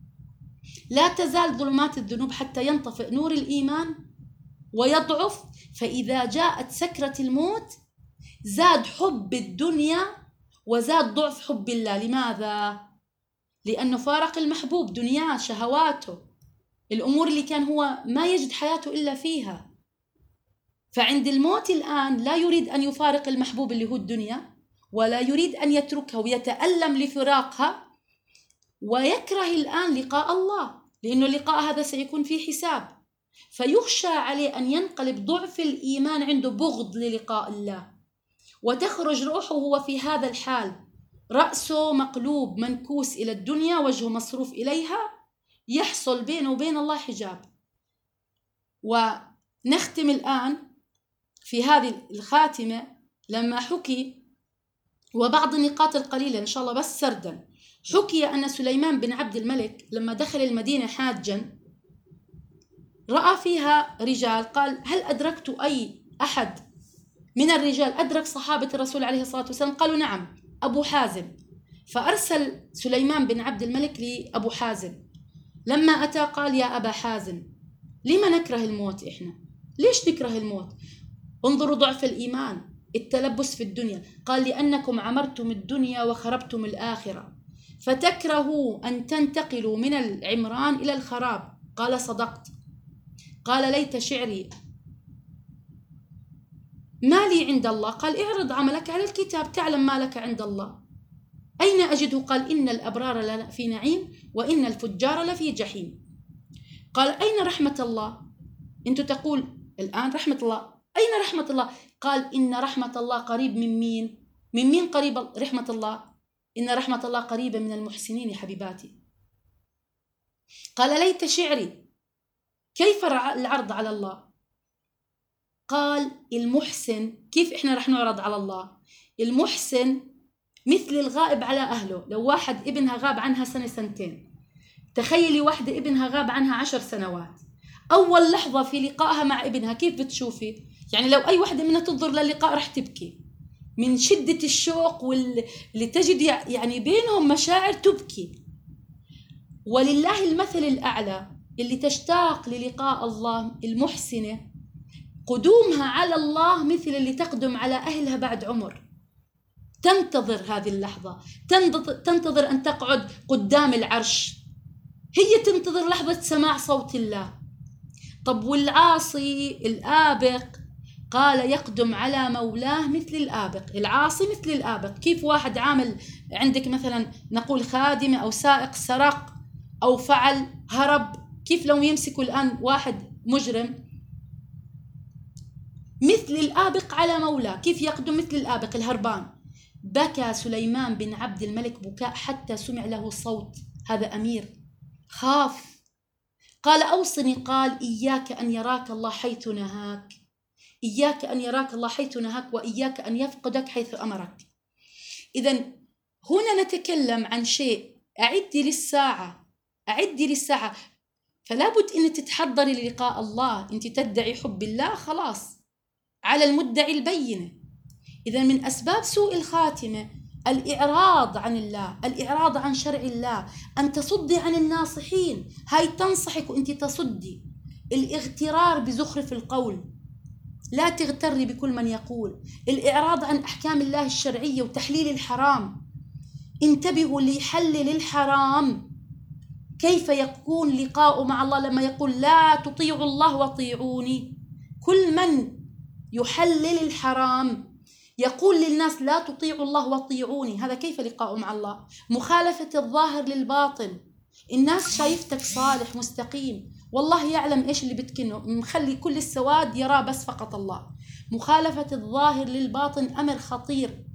لا تزال ظلمات الذنوب حتى ينطفئ نور الإيمان ويضعف. فإذا جاءت سكرة الموت زاد حب الدنيا وزاد ضعف حب الله. لماذا؟ لأنه فارق المحبوب، دنياه، شهواته، الأمور اللي كان هو ما يجد حياته إلا فيها. فعند الموت الآن لا يريد أن يفارق المحبوب اللي هو الدنيا، ولا يريد أن يتركها ويتألم لفراقها، ويكره الآن لقاء الله، لأنه اللقاء هذا سيكون فيه حساب. فيخشى عليه أن ينقلب ضعف الإيمان عنده بغض للقاء الله، وتخرج روحه وهو في هذا الحال، رأسه مقلوب منكوس إلى الدنيا، وجهه مصروف إليها، يحصل بينه وبين الله حجاب. ونختم الآن في هذه الخاتمة لما حكي، وبعض النقاط القليلة إن شاء الله بس سردا. حكي أن سليمان بن عبد الملك لما دخل المدينة حاجا رأى فيها رجال، قال هل أدركت أي أحد من الرجال أدرك صحابة الرسول عليه الصلاة والسلام؟ قالوا نعم، أبو حازم. فأرسل سليمان بن عبد الملك لأبو حازم. لما أتى قال يا أبا حازم لما نكره الموت؟ إحنا ليش نكره الموت؟ انظروا ضعف الإيمان، التلبس في الدنيا. قال لأنكم عمرتم الدنيا وخربتم الآخرة، فتكرهوا أن تنتقلوا من العمران إلى الخراب. قال صدقت. قال ليت شعري ما لي عند الله. قال اعرض عملك على الكتاب تعلم ما لك عند الله. أين أجده؟ قال إن الأبرار في نعيم وإن الفجار لفي جحيم. قال أين رحمة الله؟ أنت تقول الآن رحمة الله، أين رحمة الله؟ قال إن رحمة الله قريب من مين؟ من مين قريب رحمة الله؟ إن رحمة الله قريبة من المحسنين يا حبيباتي. قال ليت شعري كيف العرض على الله؟ قال المحسن، كيف إحنا رح نعرض على الله؟ المحسن مثل الغائب على أهله. لو واحد ابنها غاب عنها سنة سنتين، تخيلي واحدة ابنها غاب عنها 10 سنوات، أول لحظة في لقائها مع ابنها كيف بتشوفي؟ يعني لو أي واحدة منها تنظر للقاء رح تبكي من شدة الشوق واللي تجد يعني بينهم مشاعر تبكي. ولله المثل الأعلى اللي تشتاق للقاء الله المحسنة، قدومها على الله مثل اللي تقدم على أهلها بعد عمر، تنتظر هذه اللحظة، تنتظر أن تقعد قدام العرش، هي تنتظر لحظة سماع صوت الله. طب والعاصي الآبق؟ قال يقدم على مولاه مثل الآبق، العاصي مثل الآبق. كيف واحد عامل عندك مثلا نقول خادمة أو سائق سرق أو فعل هرب، كيف لو يمسكوا الآن واحد مجرم مثل الآبق على مولاه، كيف يقدم مثل الآبق الهربان. بكى سليمان بن عبد الملك بكاء حتى سمع له صوت، هذا أمير خاف. قال أوصني، قال إياك أن يراك الله حيث نهاك، إياك أن يراك الله حيث نهاك، وإياك أن يفقدك حيث أمرك. إذن هنا نتكلم عن شيء، أعدي للساعة، أعدي للساعة. فلا بد أن تتحضري للقاء الله. أنت تدعي حب الله، خلاص على المدعي البينة. إذن من أسباب سوء الخاتمة الإعراض عن الله، الإعراض عن شرع الله، أن تصدي عن الناصحين، هاي تنصحك وأنت تصدي. الاغترار بزخرف القول، لا تغتري بكل من يقول. الإعراض عن أحكام الله الشرعية وتحليل الحرام. انتبهوا ليحلل الحرام، كيف يكون لقاء مع الله لما يقول لا تطيعوا الله وطيعوني. كل من يحلل الحرام يقول للناس لا تطيعوا الله وطيعوني، هذا كيف لقاء مع الله؟ مخالفة الظاهر للباطن. الناس شايفتك صالح مستقيم، والله يعلم إيش اللي بتكنه، مخلي كل السواد يراه بس فقط الله. مخالفة الظاهر للباطن أمر خطير،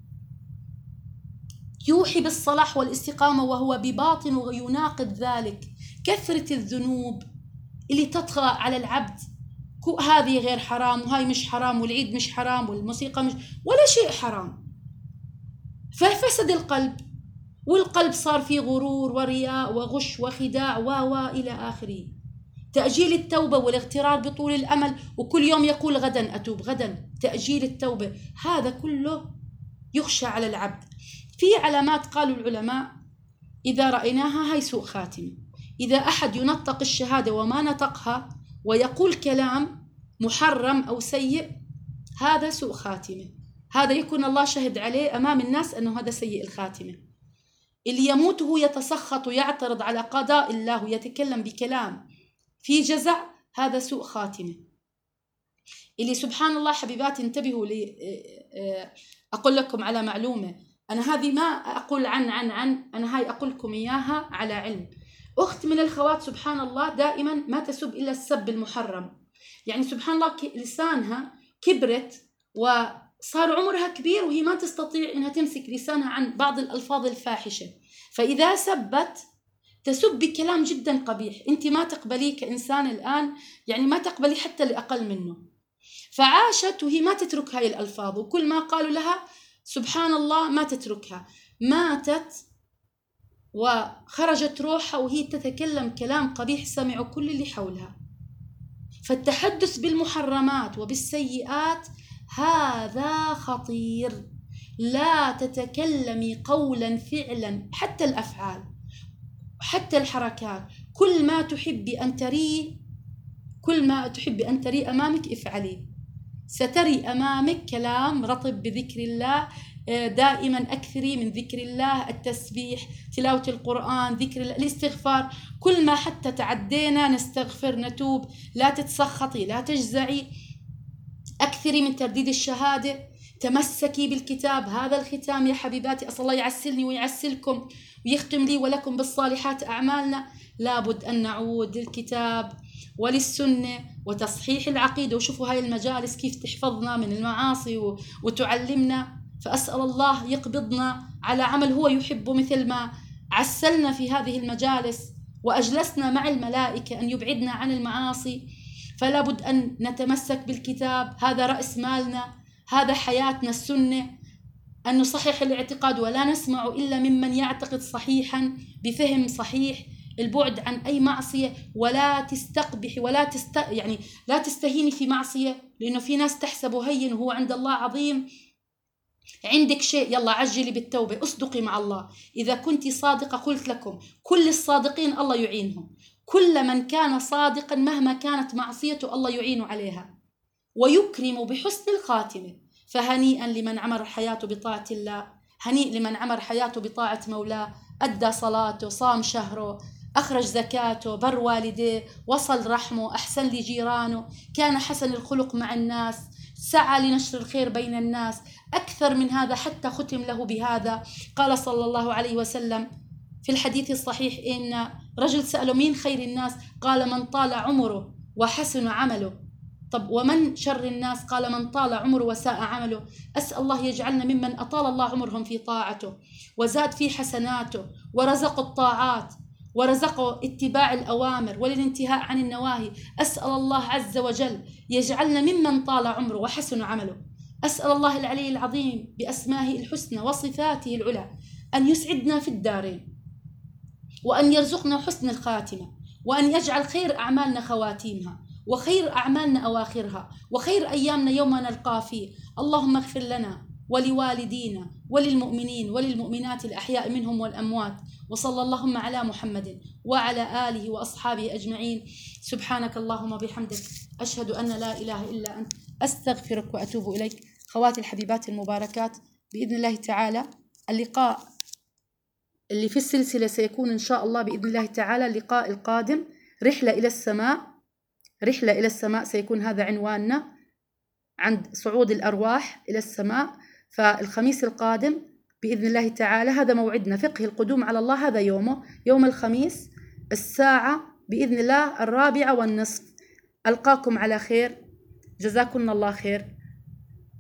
يوحي بالصلاح والاستقامة وهو بباطن ويناقض ذلك. كثرة الذنوب اللي تطغى على العبد، هذه غير حرام وهاي مش حرام، والعيد مش حرام، والموسيقى مش، ولا شيء حرام. ففسد القلب، والقلب صار فيه غرور ورياء وغش وخداع إلى آخره. تأجيل التوبة والاغترار بطول الأمل، وكل يوم يقول غدا أتوب، غدا. تأجيل التوبة هذا كله يخشى على العبد. في علامات قالوا العلماء إذا رأيناها هاي سوء خاتمة. إذا أحد ينطق الشهادة وما نطقها ويقول كلام محرم أو سيء، هذا سوء خاتمة، هذا يكون الله شهد عليه أمام الناس أنه هذا سيء الخاتمة. اللي يموت هو يتسخط ويعترض على قضاء الله ويتكلم بكلام في جزع، هذا سوء خاتمة. اللي سبحان الله حبيبات انتبهوا لي، أقول لكم على معلومة، أنا هذه ما أقول عن أنا هاي أقول لكم إياها على علم. أخت من الخوات سبحان الله دائما ما تسب إلا السب المحرم. يعني سبحان الله لسانها كبرت وصار عمرها كبير وهي ما تستطيع إنها تمسك لسانها عن بعض الألفاظ الفاحشة، فإذا سبت تسب بكلام جدا قبيح، أنت ما تقبليه كإنسان الآن، يعني ما تقبلي حتى لأقل منه. فعاشت وهي ما تترك هاي الألفاظ، وكل ما قالوا لها سبحان الله ما تتركها. ماتت وخرجت روحها وهي تتكلم كلام قبيح سمعوا كل اللي حولها. فالتحدث بالمحرمات وبالسيئات هذا خطير. لا تتكلمي قولا فعلا، حتى الأفعال حتى الحركات، كل ما تحبي أن تري أمامك افعلي، ستري أمامك كلام رطب بذكر الله. دائما أكثري من ذكر الله، التسبيح، تلاوة القرآن، ذكر الله، الاستغفار. كل ما حتى تعدينا نستغفر نتوب. لا تتسخطي، لا تجزعي، أكثري من ترديد الشهادة، تمسكي بالكتاب. هذا الختام يا حبيباتي، أسأل الله يعسلني ويعسلكم ويختم لي ولكم بالصالحات أعمالنا. لابد أن نعود للكتاب وللسنة وتصحيح العقيدة. وشوفوا هاي المجالس كيف تحفظنا من المعاصي وتعلمنا. فأسأل الله يقبضنا على عمل هو يحبه، مثل ما عسلنا في هذه المجالس وأجلسنا مع الملائكة أن يبعدنا عن المعاصي. فلا بد أن نتمسك بالكتاب، هذا رأس مالنا، هذا حياتنا السنة، أن نصحح الاعتقاد ولا نسمع إلا ممن يعتقد صحيحا بفهم صحيح. البعد عن أي معصية، ولا تستقبح يعني لا تستهيني في معصية، لأنه في ناس تحسبه هين وهو عند الله عظيم. عندك شيء يلا عجلي بالتوبة، أصدقي مع الله. إذا كنت صادقة قلت لكم كل الصادقين الله يعينهم، كل من كان صادقا مهما كانت معصيته الله يعين عليها ويكرم بحسن الخاتمة. فهنيئا لمن عمر حياته بطاعة الله، هنيء لمن عمر حياته بطاعة مولاه، أدى صلاته، صام شهره، أخرج زكاته، بر والديه، وصل رحمه، أحسن لجيرانه، كان حسن الخلق مع الناس، سعى لنشر الخير بين الناس. أكثر من هذا حتى ختم له بهذا. قال صلى الله عليه وسلم في الحديث الصحيح إن رجل سأله مين خير الناس؟ قال من طال عمره وحسن عمله. طب ومن شر الناس؟ قال من طال عمره وساء عمله. أسأل الله يجعلنا ممن أطال الله عمرهم في طاعته وزاد في حسناته ورزقوا الطاعات ورزقوا اتباع الأوامر والانتهاء عن النواهي. أسأل الله عز وجل يجعلنا ممن طال عمره وحسن عمله. أسأل الله العلي العظيم بأسمائه الحسنى وصفاته العلى أن يسعدنا في الدارين، وأن يرزقنا حسن الخاتمة، وأن يجعل خير أعمالنا خواتيمها، وخير أعمالنا أواخرها، وخير أيامنا يوم نلقى فيه. اللهم اغفر لنا ولوالدينا وللمؤمنين وللمؤمنات الأحياء منهم والأموات. وصلى اللهم على محمد وعلى آله وأصحابه أجمعين. سبحانك اللهم وبحمدك، أشهد أن لا إله إلا أنت، أستغفرك وأتوب إليك. خواتي الحبيبات المباركات، بإذن الله تعالى اللقاء اللي في السلسلة سيكون إن شاء الله بإذن الله تعالى اللقاء القادم رحلة إلى السماء. رحلة إلى السماء سيكون هذا عنواننا، عند صعود الأرواح إلى السماء. فالخميس القادم بإذن الله تعالى هذا موعدنا، فقه القدوم على الله، هذا يومه، يوم الخميس الساعة بإذن الله 4:15. ألقاكم على خير، جزاكم الله خير.